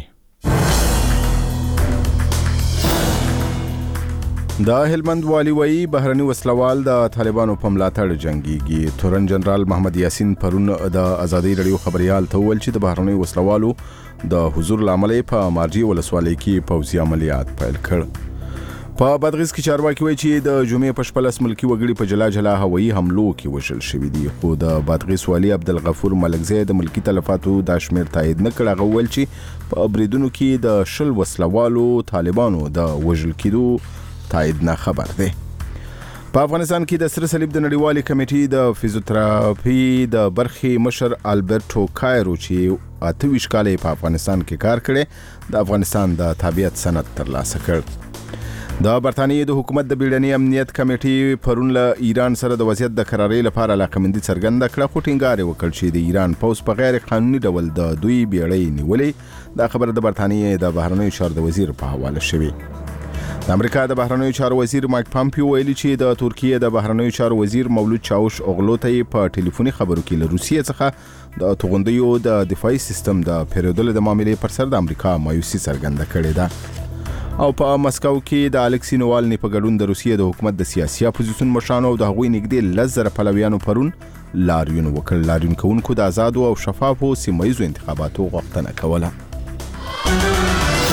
د هلمند والي وایي بهرني وسلوال د طالبانو په ملاتړ جنگيږي تورن جنرال محمد یاسین پرون د ازادي رادیو خبريال ته ویل چې د بهرني وسلوالو د حضور لامل په مارجی ولسوالۍ کې پوځي عملیات پیل کړ په بادغیس کې چارواکي وایي چې د جمعې په شپه لس ملکي وګړي په جلا جلا هوایي حملو کې وژل شوي دي خو د بادغیس والي عبدالغفور ملکزی د ملکي تلفاتو د شمیر تایید نه کړ هغه ویل چې په بریدونو کې د شل وسلوالو طالبانو د وژل کېدو تایید نه خبر دی په افغانستان کې د سره صلیب د نړیوالې کمیټې د فزیوتراپي د برخې مشر البرټو کایرو چې اته ویشت کال په افغانستان کې کار کړی د افغانستان د تابعیت سند ترلاسه کړ د برتانیې د حکومت د بیړني امنیت کمیټې پرون له ایران سره د وضعیت د قرارې لپاره علاقمندي څرګنده کړه خو ټینګار یې وکړ چې د ایران پوځ په غیر قانوني ډول د دوی بیړۍ نیولې دا خبره د برتانیې د بهرنیو چارو د وزیر په حواله شوې د امریکا د بهرنیو چارو وزیر مایک پامپیو ویلي چې د ترکیې د بهرنیو چارو وزیر مولود چاوش اوغلو ته په ټلیفوني خبرو کې له روسیې څخه د توغندیو د دفاعي سیستم د پیرودلو د معاملې پر سر د امریکا مایوسي څرګنده کړې ده او په مسکو کې د الکسی نووالني په ګډون د روسیې د حکومت د سیاسي اپوزیسیون مشرانو او د هغوی نږدې لس زره پلویانو پرون لاریون وکړ لاریون کوونکو د آزادو او شفافو سیمه ییزو انتخاباتو غوښتنه کوله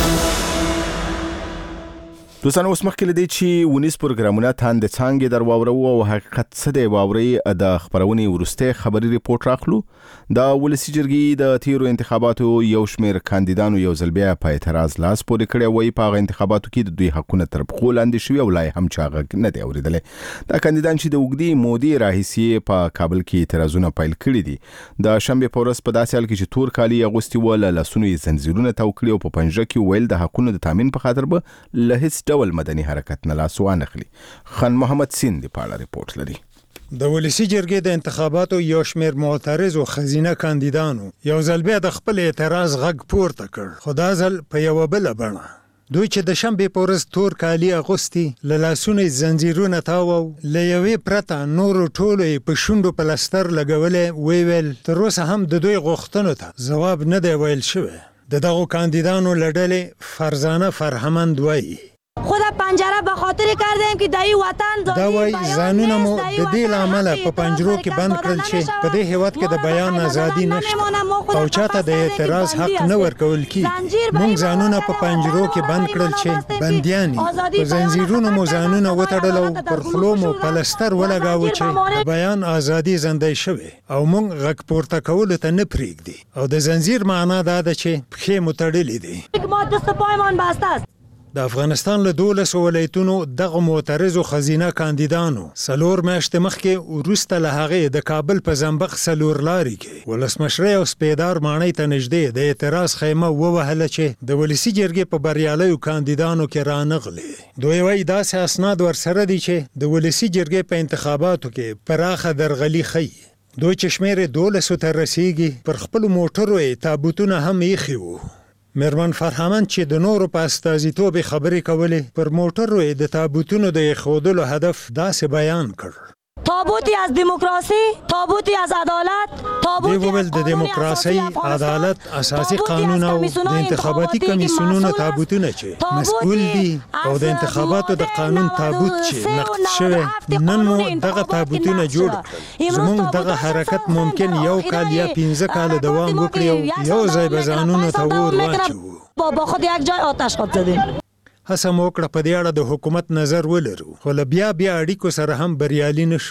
دوستانو اوس مخکې له دې چې ونیس پروګرامونه تاند څنګه در واورو او حقیقت څه دی واوري د خبرونې ورسته خبري ریپورت راخلو د ولسی جرګې د تیرو انتخاباتو یو شمیر کاندیدانو یو ځل بیا په اعتراض لاس پورې کړی وای په انتخاباتو کې د دوی حقونه تر پخو لاندې شوی او لای هم چاغه نه دی اوریدلې دا کاندیدان چې د وګړي مودي راهیسي په کابل کې اعتراضونه پیل کړی دي د شنبه په ورځ په داسې حال کې چې تور کالی اغوستي ول لاسونو یې زنجیرونه توکړي او په پنجره کې ویل د حقونو د تامین په خاطر به له هیڅ ډول مدني حرکت نه لاس وانخلي خان محمد سین دی پاړه ریپورت لري د ولسی جرګې د انتخاباتو یو شمیر معترض او خزینه کاندیدانو یو ځل بیا د خپل اعتراض غږ پورته کړ خو دا ځل په یو بل بڼه دوی چې د شنبه په ورځ تور کالی اغوستي له لاسونو زنجیرونه تاو له یوې پرته نور ټولې په شونډو پلستر لګولې وی ویل تر اوسه هم د دوی غوښتنو ته جواب نه دی ویل شوی د دغو کاندیدانو لړلې فرزانه فرهمند وایي خود پنجره به خاطر کردیم که دای وطن دا وای زانونه مو د دې لامل په پنجرو کې بند کړل چې په دې هیواد کې د بیان ازادي نشته او چاته د اعتراض حق نه ورکول کی موږ زانونه په پنجرو کې بند کړل چې بندياني په زنجیرونو مو زانونه وتړل پر خلو مو پلستر ولګاو چې د بیان ازادي زندې شوه او موږ غږ پورته کول ته نه پریږدي او د زنجیر معنا دا ده چې پخې متړلې دي ما دست پایمان بسته است د افغانستان له دولس ولایتونو دغه معترضو خزینه کاندیدانو سلور میاشتې مخکې وروسته له هغې د کابل په زنبق سلور لاري کې ولسمشرۍ او سپیدار ماڼۍ ته نږدې د اعتراض خیمه ووهله چې د ولسي جرګې په بریالیو کاندیدانو کې رانغلې دوی وایي داسې اسناد ورسره دي چې د ولسي جرګې په انتخاباتو کې پراخه درغلي ښیي دوی چې شمېر دولسو ته رسیږي پر خپلو موټرو یې تابوتونه هم ایښي وو مېرمن فرهمند چې د نورو په استازیتوب خبرې کولې پر موټرو د تابوتونو د ایښودلو هدف داسې بیان کړ تابوتی از دموکراسی تابوتی از عدالت تابوتی از د دموکراسي عدالت اساسي قانون او د انتخاباتي کمیسیونونو تابوتونه چې مسؤل دي او د انتخاباتو د قانون تابوت چې نقد شوی نن مو دغه تابوتونه جوړ زموږ دغه حرکت ممکن یو کال یا پنځه کال دوام وکړي او یو ځای به ځانونو ته ور واچو با خود یک جای آتش خود زدیم هڅه موکړه په دې اړه د حکومت نظر ولرو خو بیا بیا اړیکو سره هم بریالي نشو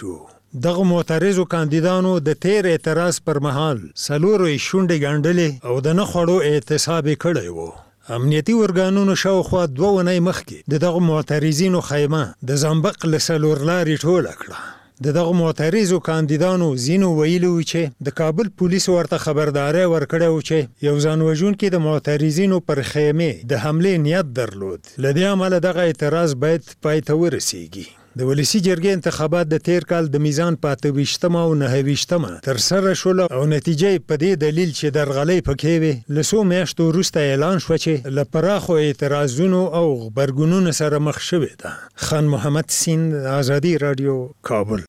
دغه معترضو کاندیدانو د تیر اعتراض پر مهال سلورو شونډې ګاندلې او د نه خوړو اعتصاب کړی وو. امنیتي ورګانونو شاوخوا دوه ونې مخکې د دغه معترضینو خیمه د زنبق له څلور لارې ټوله کړه. د دغه معترضو کاندیدانو ځینو ویلي وو چې د کابل پولیسو ورته خبرداری ورکړی و چې یو ځان وژونکي د معترضینو پر خیمې د حملې نیت درلود. له دې امله دغه اعتراض باید پای ته ورسیږي. د ولسی جرګې انتخابات د تیر کال د میزان په اته ویشتمه او نهه ویشتمه ترسره شول او نتیجې په دې دلیل چې درغلۍ پکې وي له څو میاشتو وروسته اعلان شو چې له پراخو اعتراضونو او غبرګونونو سره مخ شوې ده. خان محمد سیند، آزادي رادیو، کابل.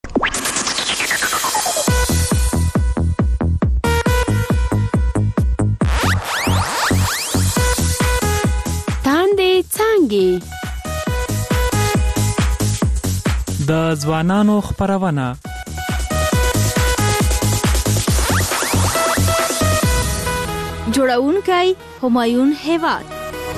تاندې څانګې د ځوانانو خبرونه. جوړونکی همایون هیواد.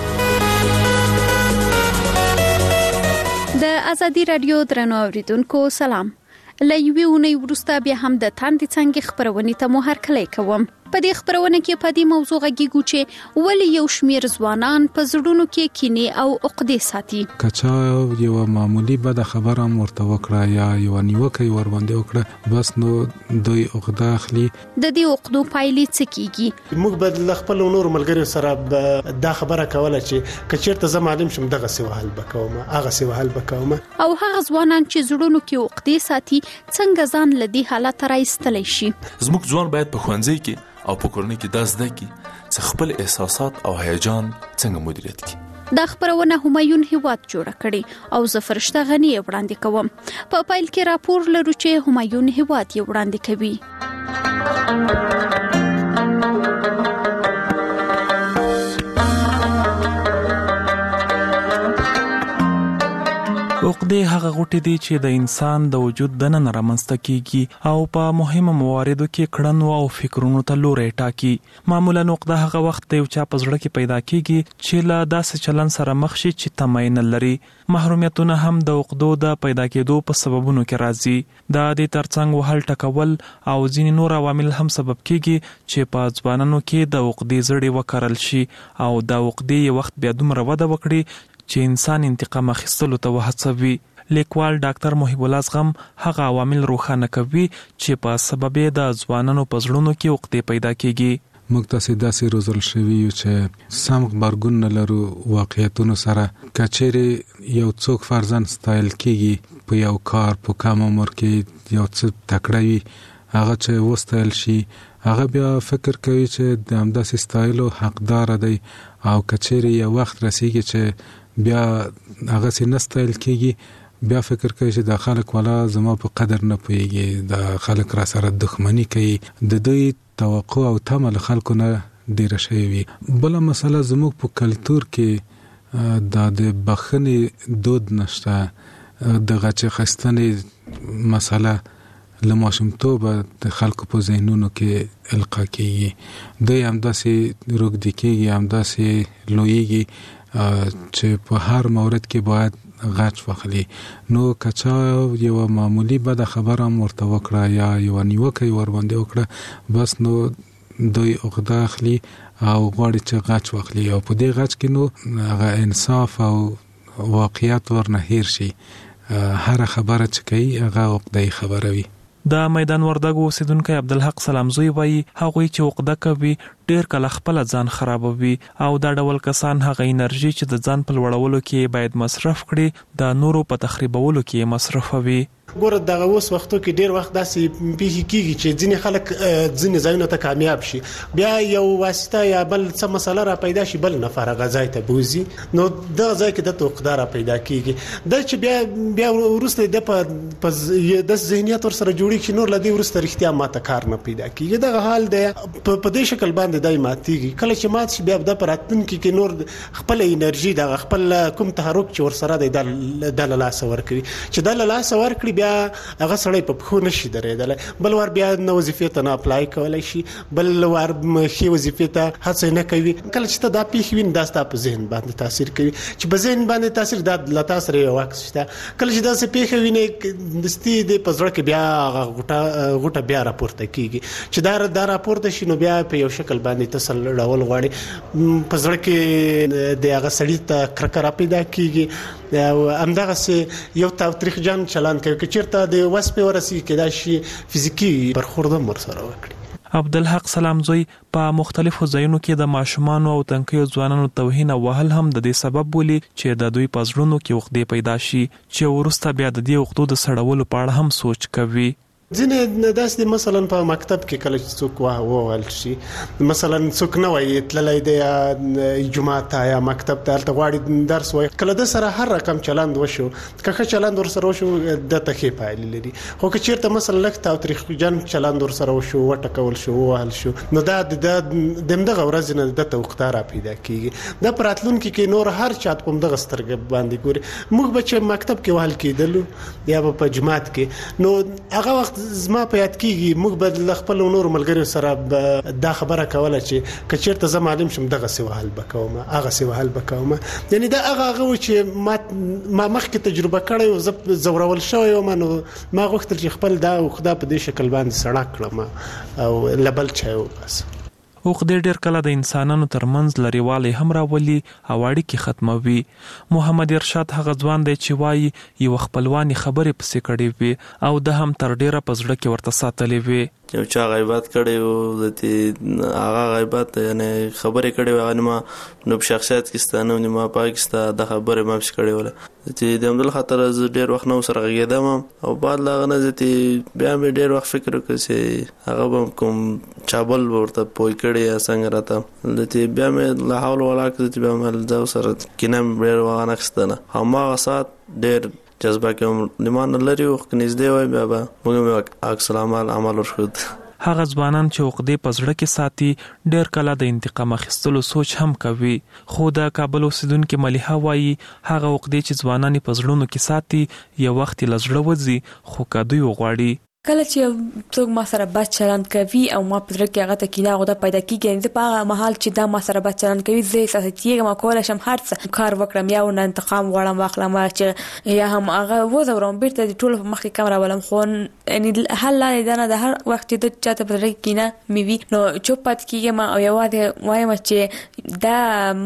د آزادي رادیو درنو اوریدونکو سلام. له یوې اونۍ وروسته بیا هم د تاندې څانګې خبرونې ته مو هرکلی کوم. په دې خبرونه کې په دې موضوع غږیږو چې ولې یو شمیر ځوانان په زړونو کې کینې او عقدې ساتي. کچا یو معمولی بده خبره ورته وکړه یا یو نیوکه ور باندې وکړه بس نو دوی عقده اخلي. د دې عقدو پایلې څه کیږي؟ موږ به ل خپل نور ملګرو سره دا خبره کوله چې کچیرته زه معلوم شم دغه سی وحل بکوم هغه سی وحل بکوم. او هغه ځوانان چې زړونو کې عقدې ساتي څنګه ځان له دې حالت راایستلی شي؟ زموږ ځوان باید په ښوونځي کې او په کورنۍ کې دا زده کړي چې خپل احساسات او هیجان څنګه مدیریت کړي. دا خبرونه همایون هیواد جوړه کړي او زه فرشته غنی وړاندې کوم. په پایل کې راپور لرو چې همایون هیواد یې وړاندې کوي. عقدې هغه غوټې دي چې د انسان د وجود دننه رامنځته کیږي او په مهمه مواردو کې کړنو او فکرونو ته لوري ټاکي. معمولا عقده هغه وخت د یو چا په زړه کې پیدا کیږي چې له داسې چلن سره مخ شي چې تمایل لري. محرومیتونه هم د عقدو د پیدا کېدو په سببونو کې راځي. د دې ترڅنګ وهل ټکول او ځینې نور عوامل هم سبب کیږي چې په ځوانانو کې د عقدې زړې وکړل شي او د عقدې یو وخت بیا دومره وده وکړي چې انسان انتقام اخیستلو ته وهڅوي. لیکوال ډاکټر محب الله زغم هغه عوامل روښانه کوي چې په سبب د ځوانانو په زړونو کې عقدې پیدا کیږي. موږ تاسو داسې روزل شوی یو چې سم خبرګون نه لرو واقعیتونو سره. کچېره یو څوک فرضاً ستایل کیږي په یو کار په کم عمر کې یو څه تکړه هغه چې وستایل شي هغه بیا فکر کوي چې د همداسې ستایلو حقدار دی او کچېره یو وخت رسیږي چې بیا هغه سي نستایل کیږي بیا فکر کوي چې د خلک والا زما په قدر نه پويږي د خلک را سره دښمنی کوي. د دوی توقع او تمه خلکو نه ډیره شي وي. بل مسله زموږ په کلچر کې د بخښنې دود نشته. د غچ خستنې مسله لماشمتوب د خلکو په ذهنونو کې القا کیږي. دوی همداسې روګ دي کیږي همداسې لویږي چې په هر مورد کې باید غچ واخلي. نو کچا یو معمولی بده خبره ورته وکړه یا یو نیوکه ور باندې وکړه بس نو دوی عقده اخلي او غواړي چې غچ واخلي او په دې غچ کې نو هغه انصاف او واقعیت ورنه هیر شي. هر خبره چې کوي هغه عقده خبره وي. د میدان وردګو اوسیدونکو عبدالحق سلامزوی وایي هغوی چې عقده کوي ډیر کله خپل ځان خرابوي او دا ډول کسان هغه انرژي چې د ځان په لوړولو کې باید مصرف کړي د نورو په تخریبولو کې مصرفوي. ګوره دغه اوس وختو کې ډیر وخت داسې پیښې کیږي چې ځینې خلک ځینې ځایونو ته کامیاب شي بیا یو واسطه یا بل څه مسله را پیدا شي بل نفر غځای ته بوزي نو دغه ځای کې د توقدار را پیدا کیږي د چې بیا بیا ورسته د په د ذهنیت ور سره جوړی چې نور لدی ورسته اړتیا ماته کار نه پیدا کیږي. دغه حال د په دې شکل باندې باندې دای ماتيږي کله چې مات شي بیا د پراتونکو کې نور خپل انرژي د خپل کوم تحرک چې ور سره د د لاس ور کوي چې د لاس ور کړی بیا هغه سړی په خو نشي درېدل بل ور بیا نو وظیفه ته نه اپلای کولای شي بل ور مخي وظیفه ته هڅه نه کوي کله چې ته دا پیښوین دا ستاسو په ذهن باندې تاثیر کوي چې په ذهن باندې تاثیر د لتا سره یو وخت شته کله چې دا څه پیښوینه دستي د پزړه کې بیا غوټه غوټه بیا راپورته کیږي چې دا دا راپورته شنو بیا په یو شکل باندې تسل ډول غواړي پزړه کې د هغه سړی ته کرکر پیدا کیږي او همدغه سه یو تاریخ جان چلان کوي چې چیرته د وسپې ورسي کېدا شي فزیکی برخورد مر سره وکړي عبدالحق سلامزوی په مختلفو ځایونو کې د ماشومان او تنکیو ځوانانو توهین او وهل هم د دې سبب بولی چې د دوی پزړونو کې وختې پیدا شي چې ورسته بیا د دې وختو د سړولو په اړه هم سوچ کوي ځینې داسې مثلا په مکتب کې کله چې څوک ووهل شي مثلا څوک نه وایي تللی دی جمعه ته یا مکتب ته هلته غواړي درس وایي کله د سره هر رقم چلند وشو که ښه چلند ورسره وشو د ته ښې پایلې لري خو که چېرته مثلا لږ تاوتریخجن چلند ورسره وشو وټکول شو ووهل شو نو دا د همدغه ورځې نه د ته وخته را پیدا کېږي دا په راتلونکي کې نور هر چا په همدغه سترګه باندې ګوري موږ به چې مکتب کې وهل کېدلو یا به په جماعت کې نو هغه وخت زما په یاد کېږي موږ به خپل نور ملګرو سره دا خبره کوله چې کچېرته زه معلم شم دغه سی وهل بکوم هغه سی وهل بکوم یعنی دا هغه هغه چې ما ما مخکې تجربه کړې او زورول شوی او ما ما غوښتل چې خپل دا او خدا په دې شکل باندې سړک کړم او لبل چایو بس وخت ډېر کله د انسانانو ترمنځ لريوالي هم راولي او اړیکې ختموي محمد ارشاد هغه ځوان دی چې وایي یو خپلواني خبرې پسې کړې وي او د هم تر ډیره پزړه کې ورته ساتلې وي یو چا غیبت کړي او د دې هغه غیبت یعنی خبرې کړي و ما نو په شخصیت کې ستانه نو ما پاکستان د خبرې ما پښ کړي ولا چې د عمل خاطر ز ډیر وخت نو سره غیدم او بعد لا نه زتي بیا مې ډیر وخت فکر وکړ چې هغه کوم چابل ورته پوي کړي څنګه راته د دې بیا مې لا حول ولا قوت بیا مې ځو سره کینم ډیر وانه خستنه هم سات ډیر جذبه کوم لمن لري او کنيزده وای بابا موږ السلام عمل ورشد هغه ځوانان چې عقدې پزړه کې ساتي ډېر کله د انتقام اخیستلو سوچ هم کوي خو د کابل اوسیدونکو مليحه وایي هغه عقدې چې ځوانان پزړونو کې ساتي یو وخت لزړه وځي خو کدوې وغواړي کله چې څوک ما سره بد چلند کوي او ما په درک هغه ته کینه غوډه پیدا کیږي په هغه محل چې دا ما سره بد چلند کوي زه احساساتیه ما کول شم هر څه کار وکړم یا نه انتقام غواړم واخلم چې یا هم هغه وزورم بیرته د ټول مخکې کیمرا ولم خو یعنی حل نه نه د هر وخت د چاته په درک کینه میوي نو چوپ پات کیږم او یواده وایم چې دا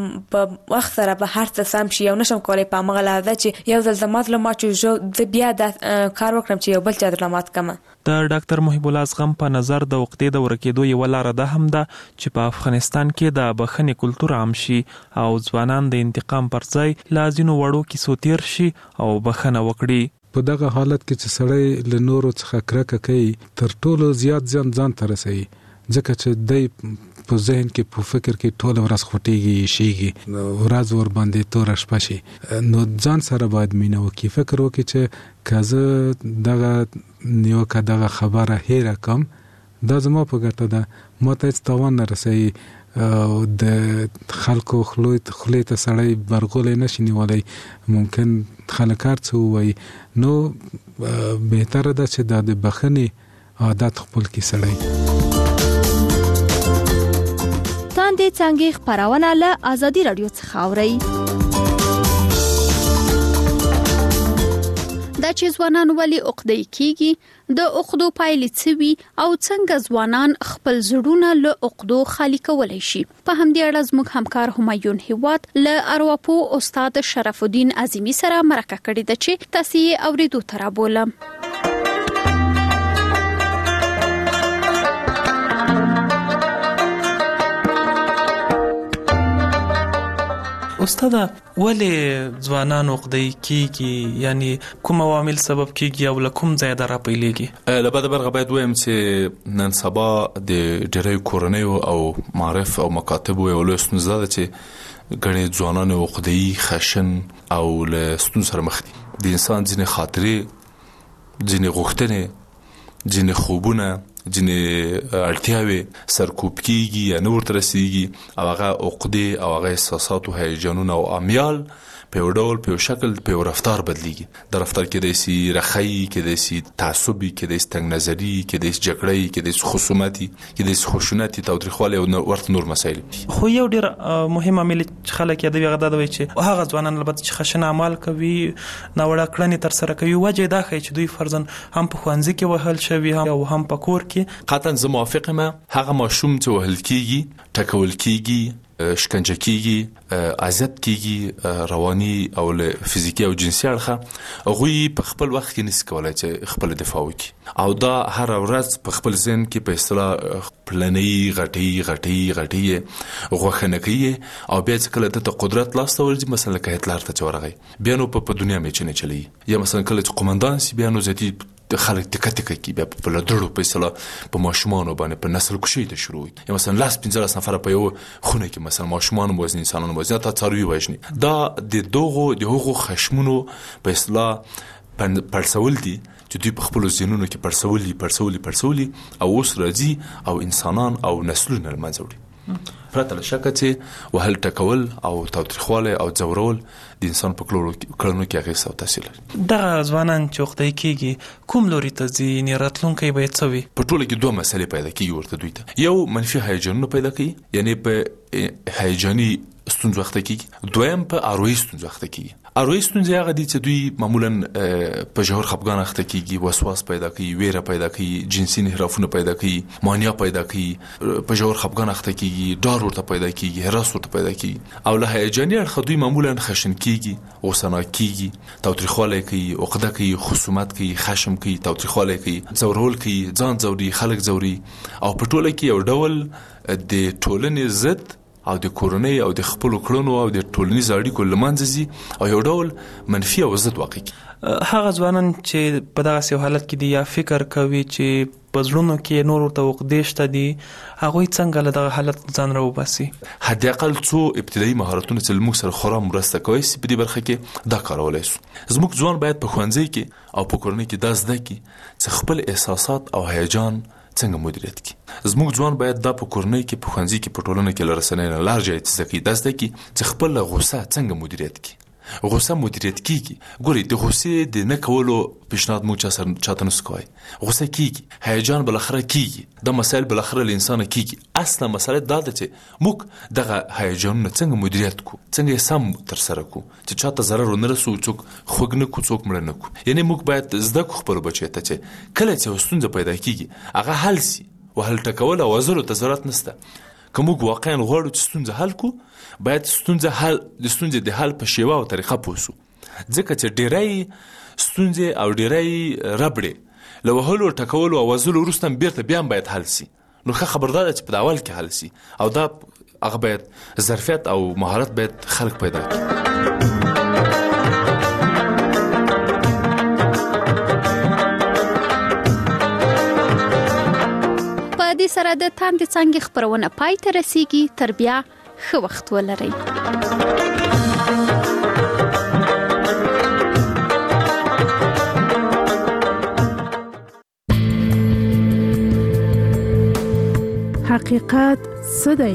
په وخت سره به هر څه سم شي او نشم کولای په مغله ده چې یو ځل زمات لمه چې د بیا د کار وکړم چې یو بل چا درلمات کما د ډاکټر محب الله اصغم په نظر د وقتې د ورکېدو یو لار ده هم ده چې په افغانستان کې د بخښنې کلتور عام شي او ځوانان د انتقام پر ځای لازینو وړو کې سوتیر شي او بخښنه وکړي په دغه حالت کې چې سړی له نورو څخه کرکه کوي تر ټولو زیات ځان ځان ته رسوي ځکه چې د په ذهن کې په فکر کې ټول ورځ خټيږي شيږي ورځ ور باندې تور شپه شي نو ځان سره باید مینه وکړي فکر وکړي چې کزه دغه نیوکه دغه خبره هېره کم دا زما په ګټه ده ماته هیڅ تاوان نه رسوي او د خلکو خلوت خلیته سړی برغولې نشي نیولای ممکن خلک هر څه وایي نو بهتره ده چې د بخښنې عادت خپل کې سړی تاندې څنګه خبرونه له آزادي رادیو څخه اوري دا چې ځوانان ولې عقدې کیږي د عقدو پایلې څه وي او څنګه ځوانان خپل زړونه له عقدو خالي کولای شي په همدې اړه زموږ همکار همایون هیواد له ارواپو استاد شرف الدین عظیمی سره مرکه کړې ده چې تاسو یې اوریدو تر بولم استاد ولې ځوانان عقدې کیږي یعنی کوم عوامل سبب کیږي او لکم زیاده را پیلېږي لبعد برغه باید وایم چې نن سبا د ډېرې کورنۍ او معرف او مکاتب او لوستون زده چې ګڼې ځوانان عقدې خشن او له ستون سره مخ دي د انسان ځینې خاطرې ځینې غوښتنې ځینې خوبونه ځینې اړتیاوې سرکوب کیږي یا نور ترسيږي او هغه عقده او هغه احساسات او هیجانونه او امیال په یو ډول په یو شکل په یو رفتار بدلیږي د رفتار کې د سي رخی کې د سي تعصبي کې د ستنګ نظری کې د جګړې کې د خصومتي کې د خشونتي تاوتریخواله او ورته نور مسایل. خو یو ډیر مهم عامل چې خلک یې د وغدا دوی چې هغه ځوانان البته چې خشن اعمال کوي نو وړه کړنې تر سره کوي وجه دا ښيي چې دوی فرضاً هم په خوانځي کې وهل شوی هم او هم په کور کې. قطعا زه موافق یم. هغه ماشوم چې وهل کیږي ټکول کیږي شکنجه کیږي اذیت کیږي رواني او فزیکی او جنسي اړخه غوي په خپل وخت کې نس کولای چې خپل دفاع وکړي او دا هر ورځ په خپل ذهن کې په اصطلاح پلاني غټي غټي غټي غوښنه کوي او بیا چې کله د قدرت لاس ته ورځي مثلا که هتلر ته ورغی بیا نو په دنیا مې چنه چلی یا مثلا کله چې قومندان سی بیا نو زتی خلک تکه تکه کی بیا په لړړو په اصطلاح په ماشومان باندې په نسل کشي ته شروع یا مثلا لاس پنځه نفر په یو خونه کې مثلا ماشومان وزن انسانانو وزن ته څاروي وژني دا د دوغو د هغو خشمونو په اصطلاح پرسول دي چې دوی په خپل ذهنونو کې پرسولي پرسولي پرسولي او اوس راځي او انسانان او نسلونه لمنځه پرته له شکه چې وهل ټکول او تاوتریخواله او ځورول د انسان په کړنو کې هغه څه تاثیر لري. دا ځوانان چې وختي کېږي کوم لوري ته ځي نه راتلونکي به څه وي؟ په ټوله کې دوه مسلې پیدا کیږي ورته دوی ته. یو منفي هیجانونه پیدا کوي یعنی په هیجاني ستونزې وخت کې دویم په اروي ستونزې وخت کې اروي ستونزې هغه دي چې دوی معمولا په جوهر خپګان وخت کې وسواس پیدا کوي ویره پیدا کوي جنسي انحرافونه پیدا کوي مانیا پیدا کوي په جوهر خپګان وخت کې ډار ورته پیدا کیږي هراس ورته پیدا کیږي او له هیجاني اړخ دوی معمولا خشن کیږي او سنا کیږي تاوتریخواله کوي عقده کوي خصومت کوي خشم کوي تاوتریخواله کوي ځورول کوي ځان ځوري خلک ځوري او په ټوله کې یو ډول د ټولنې ضد او د کورنۍ او د خپل کړنو او د ټولنیز اړیکو لمانځي او یو ډول منفي او ضد واقع کی. هغه ځوانان چې په دغه حالت کې دي یا فکر کوي چې پزړونو کې نور ورته وقدېشته دي هغه څنګه له دغه حالت ځان راوباسي؟ حد اقل څو ابتدایي مهارتونه چې موږ سره خورا مرسته کوي په دې برخه کې دا کارولای شو. زموږ ځوان باید په ښوونځي کې او په کورنۍ کې دا زده کړي چې خپل احساسات او هیجان څنګه مدیریت کی. زموږ ځوان باید دا په کورنۍ کې په ښوونځي کې په ټولنه کې لرسنۍ نه لار ځای څه کی داسته کی چې خپل غوسه څنګه مدیریت کی. غوسه مدیریت کیږي ګوري د غوسې د نه کولو پیشنهاد مو چا سره چاته نس کوي غوسه کیږي هیجان بل اخره کیږي د مسائل بل اخره الانسان کیږي اصله مسله دا ده چې موږ دغه هیجان څنګه مدیریت کو څنګه سم تر سره کو چې چاته ضرر نه رسو څوک خوګ نه کو څوک مړ نه کو یعنی موږ باید زده کو خبر بچی ته چې کله چې ستونزه پیدا کیږي هغه حل سي وهل ټکول او وزرو ته ضرورت نشته کوم واقعا غواړو چې ستونزه حل کو باید ستونزه حل د ستونزې د حل په شیوه او طریقه پوسو ځکه چې ډیرای ستونزې او ډیرای ربړې لو هلو ټکول او وزلو وروسته بیرته بیا باید حل سي نو ښه خبردار چې په اول کې حل سي او دا هغه باید ظرفیت او مهارت باید خلق پیدا کړي. د سره د تاند څنګه خبرونه پای ته رسیږي تر بیا ښه وخت ولرئ. حقیقت څه دی؟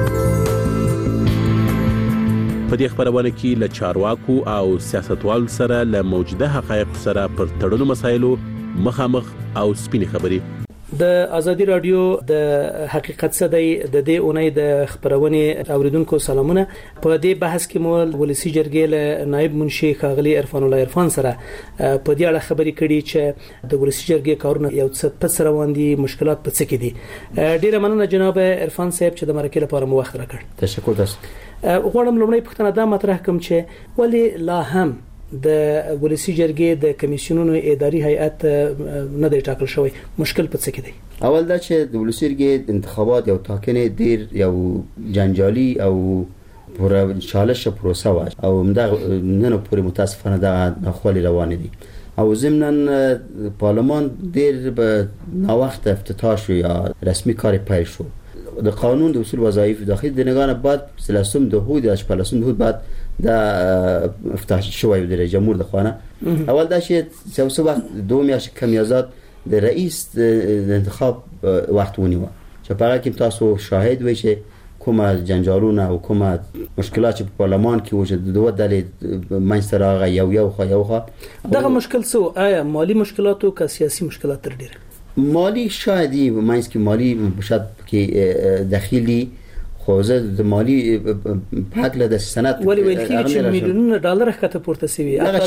په دې خبرونه کې له چارواکو او سیاستوالو سره له موجوده حقایق سره پر تړلو مسایلو مخامخ او سپینې خبرې. د ازادي رادیو د حقیقت څه دی د دې اونۍ د خبرونې اوریدونکو سلامونه. په دې بحث کې مو ولسی جرګې له نائب منشي ښاغلي عرفان الله عرفان سره په دې اړه خبرې کړې چې د ولسی جرګې کارونه یو څه په سره وندي مشکلات په څه کې دي. ډیره مننه جناب عرفان صاحب چې د مرکې لپاره مو وخت راکړ. تشکر تاسو. غواړم لومړی پوښتنه دا مطرح کوم چې ولی لا هم د ولسی جرګې د کمیسیونونو اداري هیئت نه دی ټاکل شوی مشکل په څه کې دی؟ اول دا چې د ولسی جرګې انتخابات یو ټاکنې ډیر یو جنجالي او پر چالش پروسه و او موږ نن پورې متاسفانه دا خولي روان دي او ضمن پارلمان ډیر به نا وخت افتتاح شو یا رسمي کار پیل شو. د قانون د اصول وظایف داخل د نگاه بعد سلاسم د هود اش پلاسم د هود بعد دا افتتاح شوی د جمهور د خوانه اول دا چې څو وخت دوه میاشتې کمیازات د رئیس د انتخاب وخت ونیو چې په هغه کې تاسو شاهد وئ چې کومه جنجالونه او کومه مشکلات په پارلمان کې وجود دوه ډلې منځته راغی یو یو خو یو خو دغه مشکل سو آیا مالی مشکلات او که سیاسي مشکلات تر ډیره مالی شاید منځ کې مالی شاید کې داخلي خو زه د مالی پاک له د سند ولی ویل کېږي چې میلیونونه ډالر ښکته پورته شوي هغه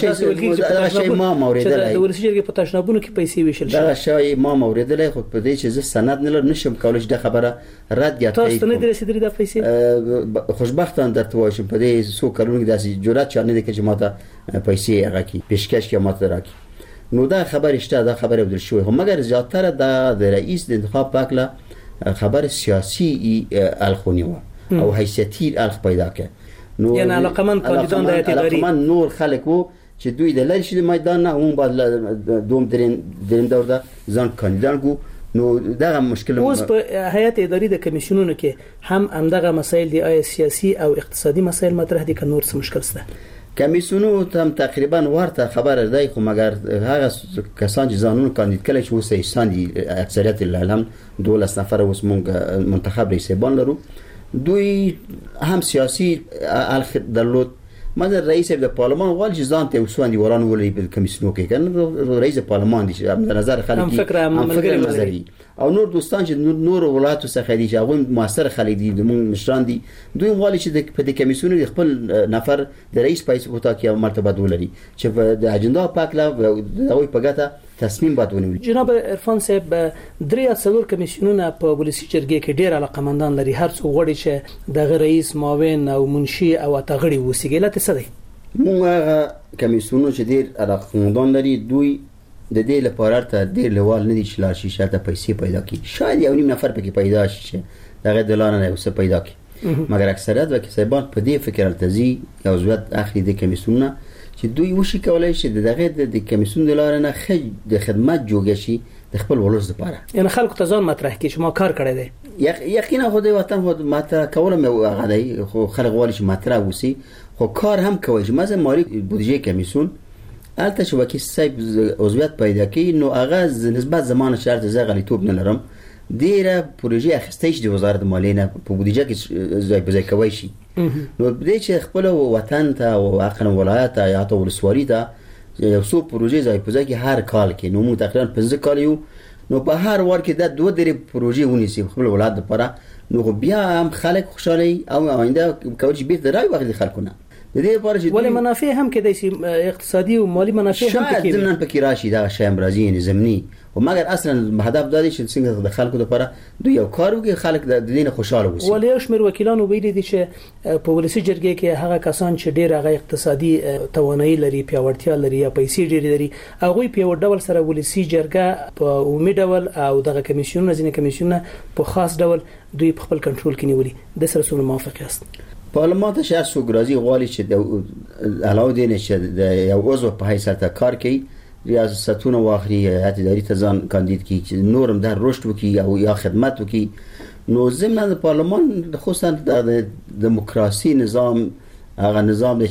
شی ما موریدلای د ولسي جرګې په تشنابونو کې پیسې ویشل شوي دا شی ما موریدلای خو په دې چې زه سند نه لرم نشم کولای چې د خبره رد یا تاسو نه درسیدلی د پیسې خوشبختانه درته وایم په دې سو کلونو کې داسې جرأت چا نه کوي چې ماته پیسې هغه کې پیشکش کې ماته راکړي نو دا خبر شته دا خبره بدل شوی خو مګر زیاتره د رئیس د انتخاب پاکله خبر سیاسی الخونی و او حیثیتی الخ پیدا که نو یعنی علاقمند کاندیدان د اداري علاقمند نور خلک وو چې دوی د لری شي میدان نه اون بعد دوم درین درین دور ده ځان کاندیدان کو نو دغه مشکل اوس په هیئت اداري د کمیسیونونو کې هم همدغه مسایل دی آیا سیاسي او اقتصادي مسایل مطرح دي که نور څه مشکل شته کمیسیونو هم تقریبا ورته خبر دی خو مګر هغه کسان چې ځانونه کاندید کړي چې وسه ایستان دي اکثریت العالم دولس نفر اوس مونږ منتخب رئیس بان لرو دوی هم سیاسي الخ درلود مګر رئیس د پارلمان وال چې ځان ته وسوندي وران ولې په کمیسیونو کې کنه رئیس پارلمان دي چې د نظر خلک هم فکر هم فکر نظری او نور دوستان چې نور ولایتو څخه دي چې هغه موثر خلک دي د مون مشران دي دوی والی چې په دې کمیسیونو خپل نفر د رئیس پیسې وتا کې مرتبه ولري چې د اجنډا پاکلا دوی په ګټه تصمیم باید ونیول جناب عرفان صاحب درې څلور کمیسیونونه په ولسی جرګې کې ډېر علاقمندان لري هر څو غوړي چې د رئیس معاون او منشي او اتغړي وسیګلت څه دی موږ کمیسیونونه چې ډېر علاقمندان لري دوی د دې لپاره ته ډېر لوال نه دي چې لار شي شاته پیسې پیدا کړي شاید یو نیم نفر پکې پیدا شي دغه دلانه نه وسه پیدا کړي مګر اکثریت وکي سیبان په دې فکر التزي او زوات اخلي د کمیسیونونه چې دوی وشي کولای شي دغه د کمیسیون د لار نه خج د خدمت جوړ شي د خپل ولوس لپاره یعنی خلکو ته ځان مطرح کړي چې ما کار کړی دی یقینا خو د وطن خو مطرح کولم هغه دی خو خلک غواړي چې مطرح وسی خو کار هم کوي چې مثلا مالی بودجه کمیسیون البته چې وکیل صاحب عضویت پیدا کړي نو هغه نسبت زمانه شرط زه غلیطوب نه لرم ډیره پروژه اخیستې د وزارت مالیه نه په بودجه کې ځای په ځای کوي شي نو دې چې خپل وطن ته او اقلیم ولایت یا ته ولسوالۍ ته یو څو پروژې ځای په ځای کې هر کال کې نو موږ تقریبا پنځه کال یو نو په هر وار کې د دوه درې پروژې ونیسي خپل ولایت لپاره نو بیا هم خلک خوشاله او آینده کوي چې بیرته راوي وخت خلکونه د دې لپاره چې ولې منافع هم کې د اقتصادي او مالی منافع هم کې شاید زمنن پکې راشي دا شی امرازي نظامي او مګر اصلا هدف دا دی چې څنګه د خلکو لپاره دوی یو کار وکړي خلک د دینه خوشاله وي ولې شمیر وکیلانو ویل دي چې په ولسی جرګې کې هغه کسان چې ډیر هغه اقتصادي توانایي لري پیاوړتیا لري یا پیسې ډیر لري هغه په یو ډول سره ولسی جرګه په عمومي ډول او دغه کمیسیون ځینې کمیسیون په خاص ډول دوی په خپل کنټرول کې نیولي د سره سره موافق یاست پارلمان ته شخص وګرځي غواړي چې د علاوه دې نشه د یو عضو په حیثیت کار کوي ریاستونه واخلي هیئت اداري ته ځان کاندید کی چې نورم در رشد وکي او یا خدمت وکي نو ضمن د پارلمان خصوصا د دموکراسي نظام هغه نظام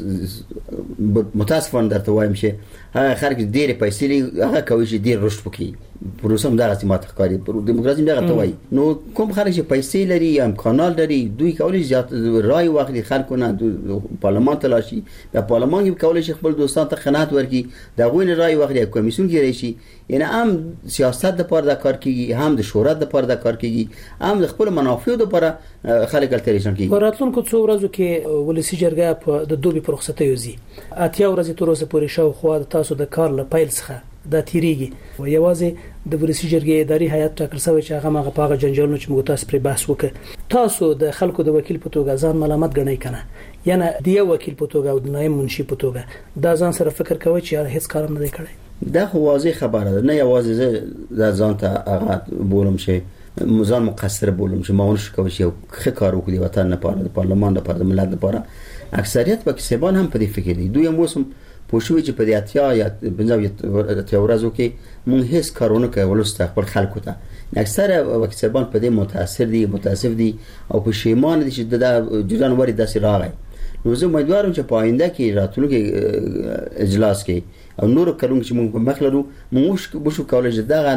چې متاسفانه درته وایم چې هغه خلک ډېر پیسې لري هغه کوي چې ډېر رشد وکي پروسه هم دغه سیمه ښکاري دموکراسي دغه ته وایي نو کوم خلک چې پیسې لري یا امکانات لري دوی کولی زیات رای واخلي خلکو نه پارلمان ته لاشي یا پارلمان کې کولی شي خپل دوستان ته خدمت ورکړي دا غوښنه رای واخلي کمیسیون کې راشي یعنی هم سیاست د پاره د کار کوي هم د شورا د پاره د کار کوي هم د خپل منافع د پاره خلک الټریشن کوي راتلونکو څو ورځو کې ولسی جرګه په د دوبي پر رخصتۍ وزي اتیا ورځې تر اوسه پورې شاو خو تاسو د کار له پیل څخه د تیریږي او یوازې د ولسی جرګې اداري هیئت ټاکل شوی چې هغه مغه پاغه جنجالونو چې موږ تاسو پر بحث وکړ تاسو د خلکو د وکیل په توګه ځان ملامت ګڼئ کنه یعنی د یو وکیل په توګه او د نائب منشي په توګه دا ځان سره فکر کوي چې هیڅ کار نه دی کړی دا خو واضح خبره ده نه یوازې د ځان ته هغه بولم چې ځان مقصر بولم چې ما ونش کوي چې ښه کار وکړي وطن لپاره د پارلمان لپاره د ملت لپاره اکثریت پکې سبان هم په دې فکر دي دوی موسم پوښوي چې په دې اتیا یا بنځو اتیا ورځو کې مونږ هیڅ کارونه کوي ولسته خپل خلکو ته اکثره وکیلان په دې متاثر دي متاسف دي او په شیمان دي چې د جنواري داسې راغی نو زه امیدوارم چې په آینده کې راتلونکي اجلاس کې او نور کارونه چې موږ په مخ لرو موږ بشو کولای چې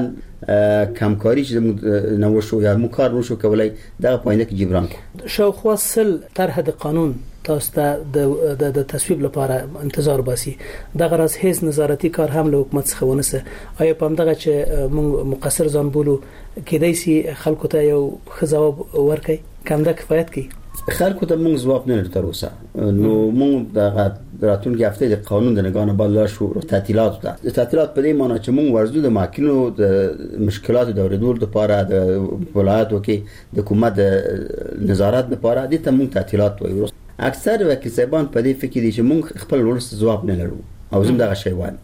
دغه کمکاري چې موږ نو شو یا موږ کار نشو کولای دغه په آینده کې جبران کړو. شاوخوا سل طرح د قانون تاسو ته د د تصویب لپاره انتظار باسي دغه راز هیڅ نظارتي کار هم له حکومت څخه ونسه. آیا په همدغه چې موږ مقصر ځان بولو کېدای شي خلکو ته یو ښه ځواب ورکړي کنده کفایت کوي؟ خلکو ته موږ ځواب نه لرو تر اوسه. نو موږ د راتلونکي هفته د قانون د نگاه نه بالا شو تعطیلات ده تعطیلات په دې معنی چې موږ ورزو د ماکینو د مشکلات د اوریدول لپاره د ولایتو کې د حکومت د نظارت لپاره د ته موږ تعطیلات وایو. اکثر وکیل صاحبان په دې فکر دي چې موږ خپل ولست ځواب نه لرو او زم دغه شی وایي.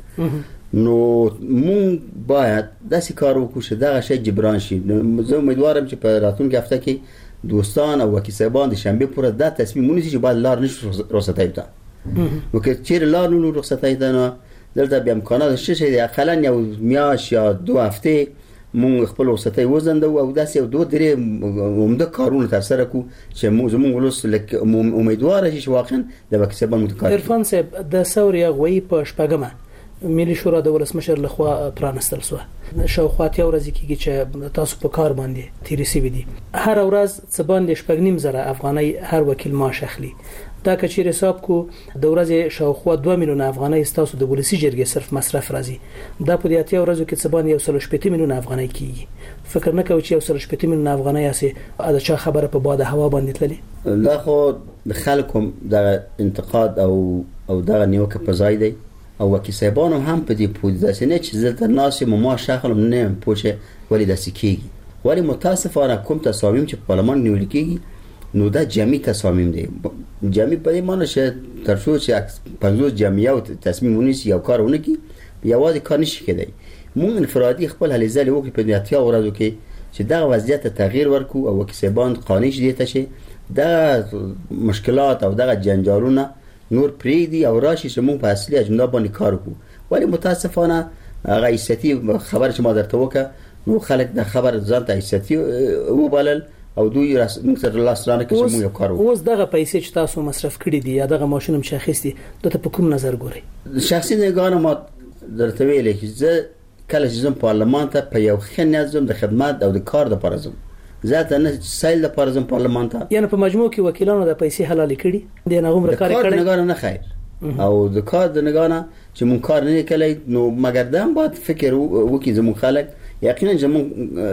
نو موږ باید داسې کار وکړو چې دغه شی جبران شي. زه امیدوارم چې په راتلونکي هفته کې دوستان او وکیل صاحبان د شنبه پورې دا تصمیم ونیسي چې باید لار نشو رخصتای ته. نو که چیرې لار نو رخصتای ته نه دلته بیا امکانات شته چې اقلا یو میاش یا دو هفته مونږ خپل رخصتای وزندو او داسې یو دوه درې عمده کارونه تر سره کو چې موږ زموږ ولس لکه امیدوار شي چې واقعا د وکیل صاحبان متکار. عرفان صاحب د ثوري غوي په شپږمه ملي شورا د ولسمشر لخوا پرانستل شو. شاوخوا ته ورځ کېږي چې تاسو په کار باندې تیری سی ودی هر ورځ څه باندې شپږ نیم زره افغاني هر وکیل معاش اخلي. دا کچیر حساب کو د ورځې شاوخوا دوه میلیون افغاني تاسو د ولسی جرګې صرف مصرف راځي. دا په دې اتیا ورځو کې څه باندې یو سل شپږ میلیون افغاني کیږي. فکر نه کوي چې یو سل شپږ میلیون افغاني اسي دا چا خبره په باد هوا باندې تللی. دا خو د خلکو د انتقاد او او دا نیوکه په ځای دی او وکیل صاحبانو هم په دې پوه دي نه چې زلت ناس ما شغل نه پوهه ولی د سکیږي. ولی متاسفانه کوم تصامیم چې پارلمان نیول کیږي نو دا جمعي تصامیم دي. جمعي په دې معنی چې تر څو چې پنځوس جمعي او تصمیم ونیسي یو کارونه کی یوازې کار نشي کېدای. موږ انفرادي خپل هلې ځلې وکړو په دې اتیا ورځو کې چې دا وضعیت تغییر ورکو او وکیل صاحبان قانوني دي ته چې دا مشکلات او دا جنجالونه نور پریدي او راشي چې موږ په اصلي اجندا باندې کار وکړو. ولی متاسفانه هغه ایستي خبر چې ما درته وکړه نو خلک د خبر ځان ته ایستي وبلل او دوی راس موږ سره لاسترانه کې موږ یو کار وکړو. اوس دغه پیسې چې تاسو مصرف کړی دي یا دغه ماشين هم شخصي د ته په کوم نظر ګوري؟ شخصي نگاه ما درته ویل چې زه کله چې زم پارلمان ته په یو ښه نظم د خدمت او د کار د پرزم ذات نه سایل د پرزم پارلمان ته یعنی په مجموع کې وکیلانو د پیسې حلال کړي د نه عمر کار کړي نگاه نه خیر او د کار د نگاه نه چې مون کار نه کړي نو مګر دام باید فکر وکي زمو خلک یقینا زمو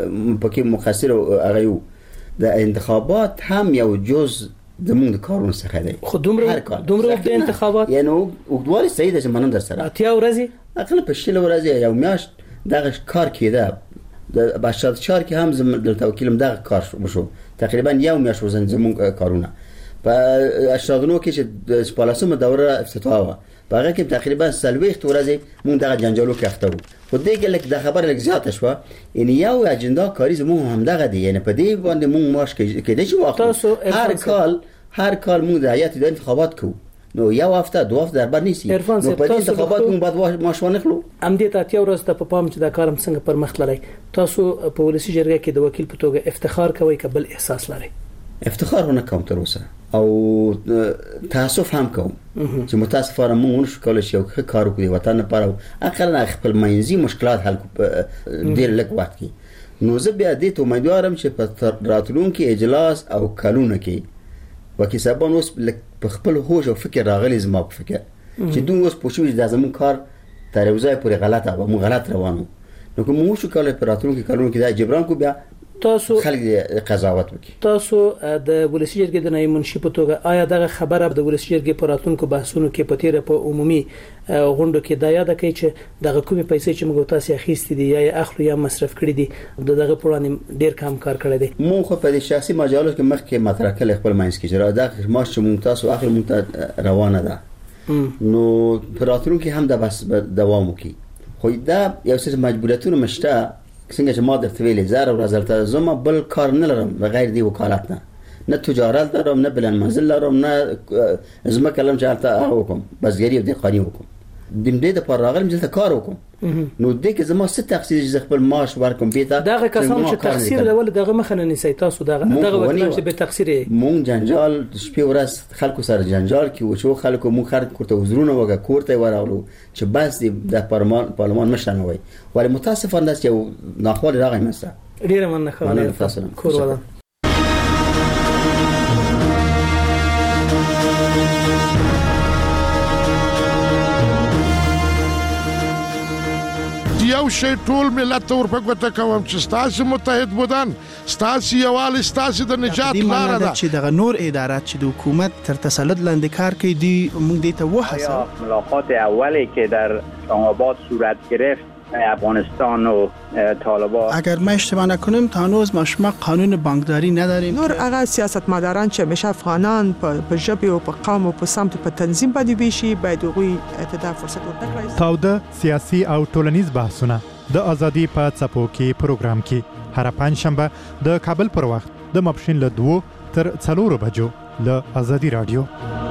پکې مخسر هغه یو د انتخابات هم یو جز د موږ کارونه څخه دی. خو دومره دومره د انتخابات یعنی وګورئ سیده چې منم در سره اتیا ورځي اقل په شل ورځي یو میاشت دغه کار کېده د بشار چار کې هم زم د توکیلم دغه کار وشو تقریبا یو میاشت وزن زمون کارونه په اشرادونو کې چې د سپالاسمه دوره افتتاح و هغه کې تقریبا سلويخت ورځي مونږ دغه جنجالو کې اخته وو. خو دې کې لکه د خبر لږ زیات شو ان یو اجندا کاری زموږ هم دغه دی یعنی په دې باندې مونږ ماش کې د چې وخت هر کال هر کال مونږ د هیئت د انتخابات کوو نو یو هفته دوه هفته دربر نیسی نو په دې انتخابات مونږ بعد ماش ونه خلو ام دې ته اتیا ورځ ته په پام چې دا کارم څنګه پر مخ لای تاسو په ولسی جرګه کې د وکیل په توګه افتخار کوي کبل احساس لري؟ افتخار نه کوم تر اوسه او تاسف هم کوم چې متاسفانه مونږ نشو کولای شو ښه کار وکړو وطن لپاره اقل خپل منځي مشکلات حل ډیر لږ وخت کې. نو زه بیا دې ته امیدوارم چې په راتلونکي اجلاس او کلونه کې وکیل صاحبان اوس په خپل هوش او فکر راغلي زما په فکر چې دوی اوس پوښتنه د زمون کار تر یو ځای پورې غلطه او مو غلط روانو نو کوم مو شو کولای په راتلونکي کلونه کې دا جبران کو بیا تاسو خلک قضاوت وکړي. تاسو د ولسی جرګې د نایب منشي په توګه آیا دغه خبره د ولسی جرګې په راتلونکو بحثونو کې په تیر په عمومي غونډو کې دا یاد کړئ چې دغه کومې پیسې چې موږ تاسو اخیستې دي یا اخلو یا مصرف کړې دي دغه پرانی ډیر کم کار کړی دی. مونږ خو په شخصي مجالو کې مخکې مطرح کړل خپل ماینس کې جره دغه ماش چې مونږ تاسو اخر مونږ روانه ده نو په راتلونکو هم د بس دوام وکړي. خو دا یو څه مجبوریتونه مشته څنګه چې ما درته ویلې زار او رزلت زما بل کار نه لرم بغیر دی وکالت نه نه تجارت لرم نه بلن منزل لرم نه زما کلم چارته وکم بسګری او دقانی وکم د دې د پر راغلم چې کار وکم نو د کې زما ست تقصیر چې خپل معاش ورکوم بیت دغه کسان چې تقصیر لول دغه مخنه نسی تاسو دغه دغه وکیل چې به تقصیر مونږ جنجال شپې ورځ خلکو سره جنجال کې و چې خلکو مونږ خرد کوته وزرونه وګه کوړته ورغلو چې بس د پارلمان پارلمان مشران وای ولی متاسفانه چې ناخوال راغی مسه ډیره مننه خو کور ولا یو شی ټول ملت ورپه ګوته کوم چې ستاسو متحد بودن ستاسو یوال ستاسو د نجات لاره ده چې دغه نور ادارات چې د حکومت تر تسلط لاندې کار کوي دی موږ دې ته وحسه ملاقات اولی که در اسلام‌آباد صورت گرفت افغانستان و طالبان اگر ما اشتباه نکنیم تا هنوز ما قانون بانکداری نداریم نور هغه سیاستمداران چې همیشه افغانان په ژبه او په قوم او په سمت په تنظیم باندې ویشي باید هغوی ته فرصت ورکړي. تاوده سیاسي او ټولنیز بحثونه د ازادي په څپو کې پروګرام کې هر پنځشنبه د کابل پر وخت د ماپښین له دوه تر څلورو بجو له ازادي رادیو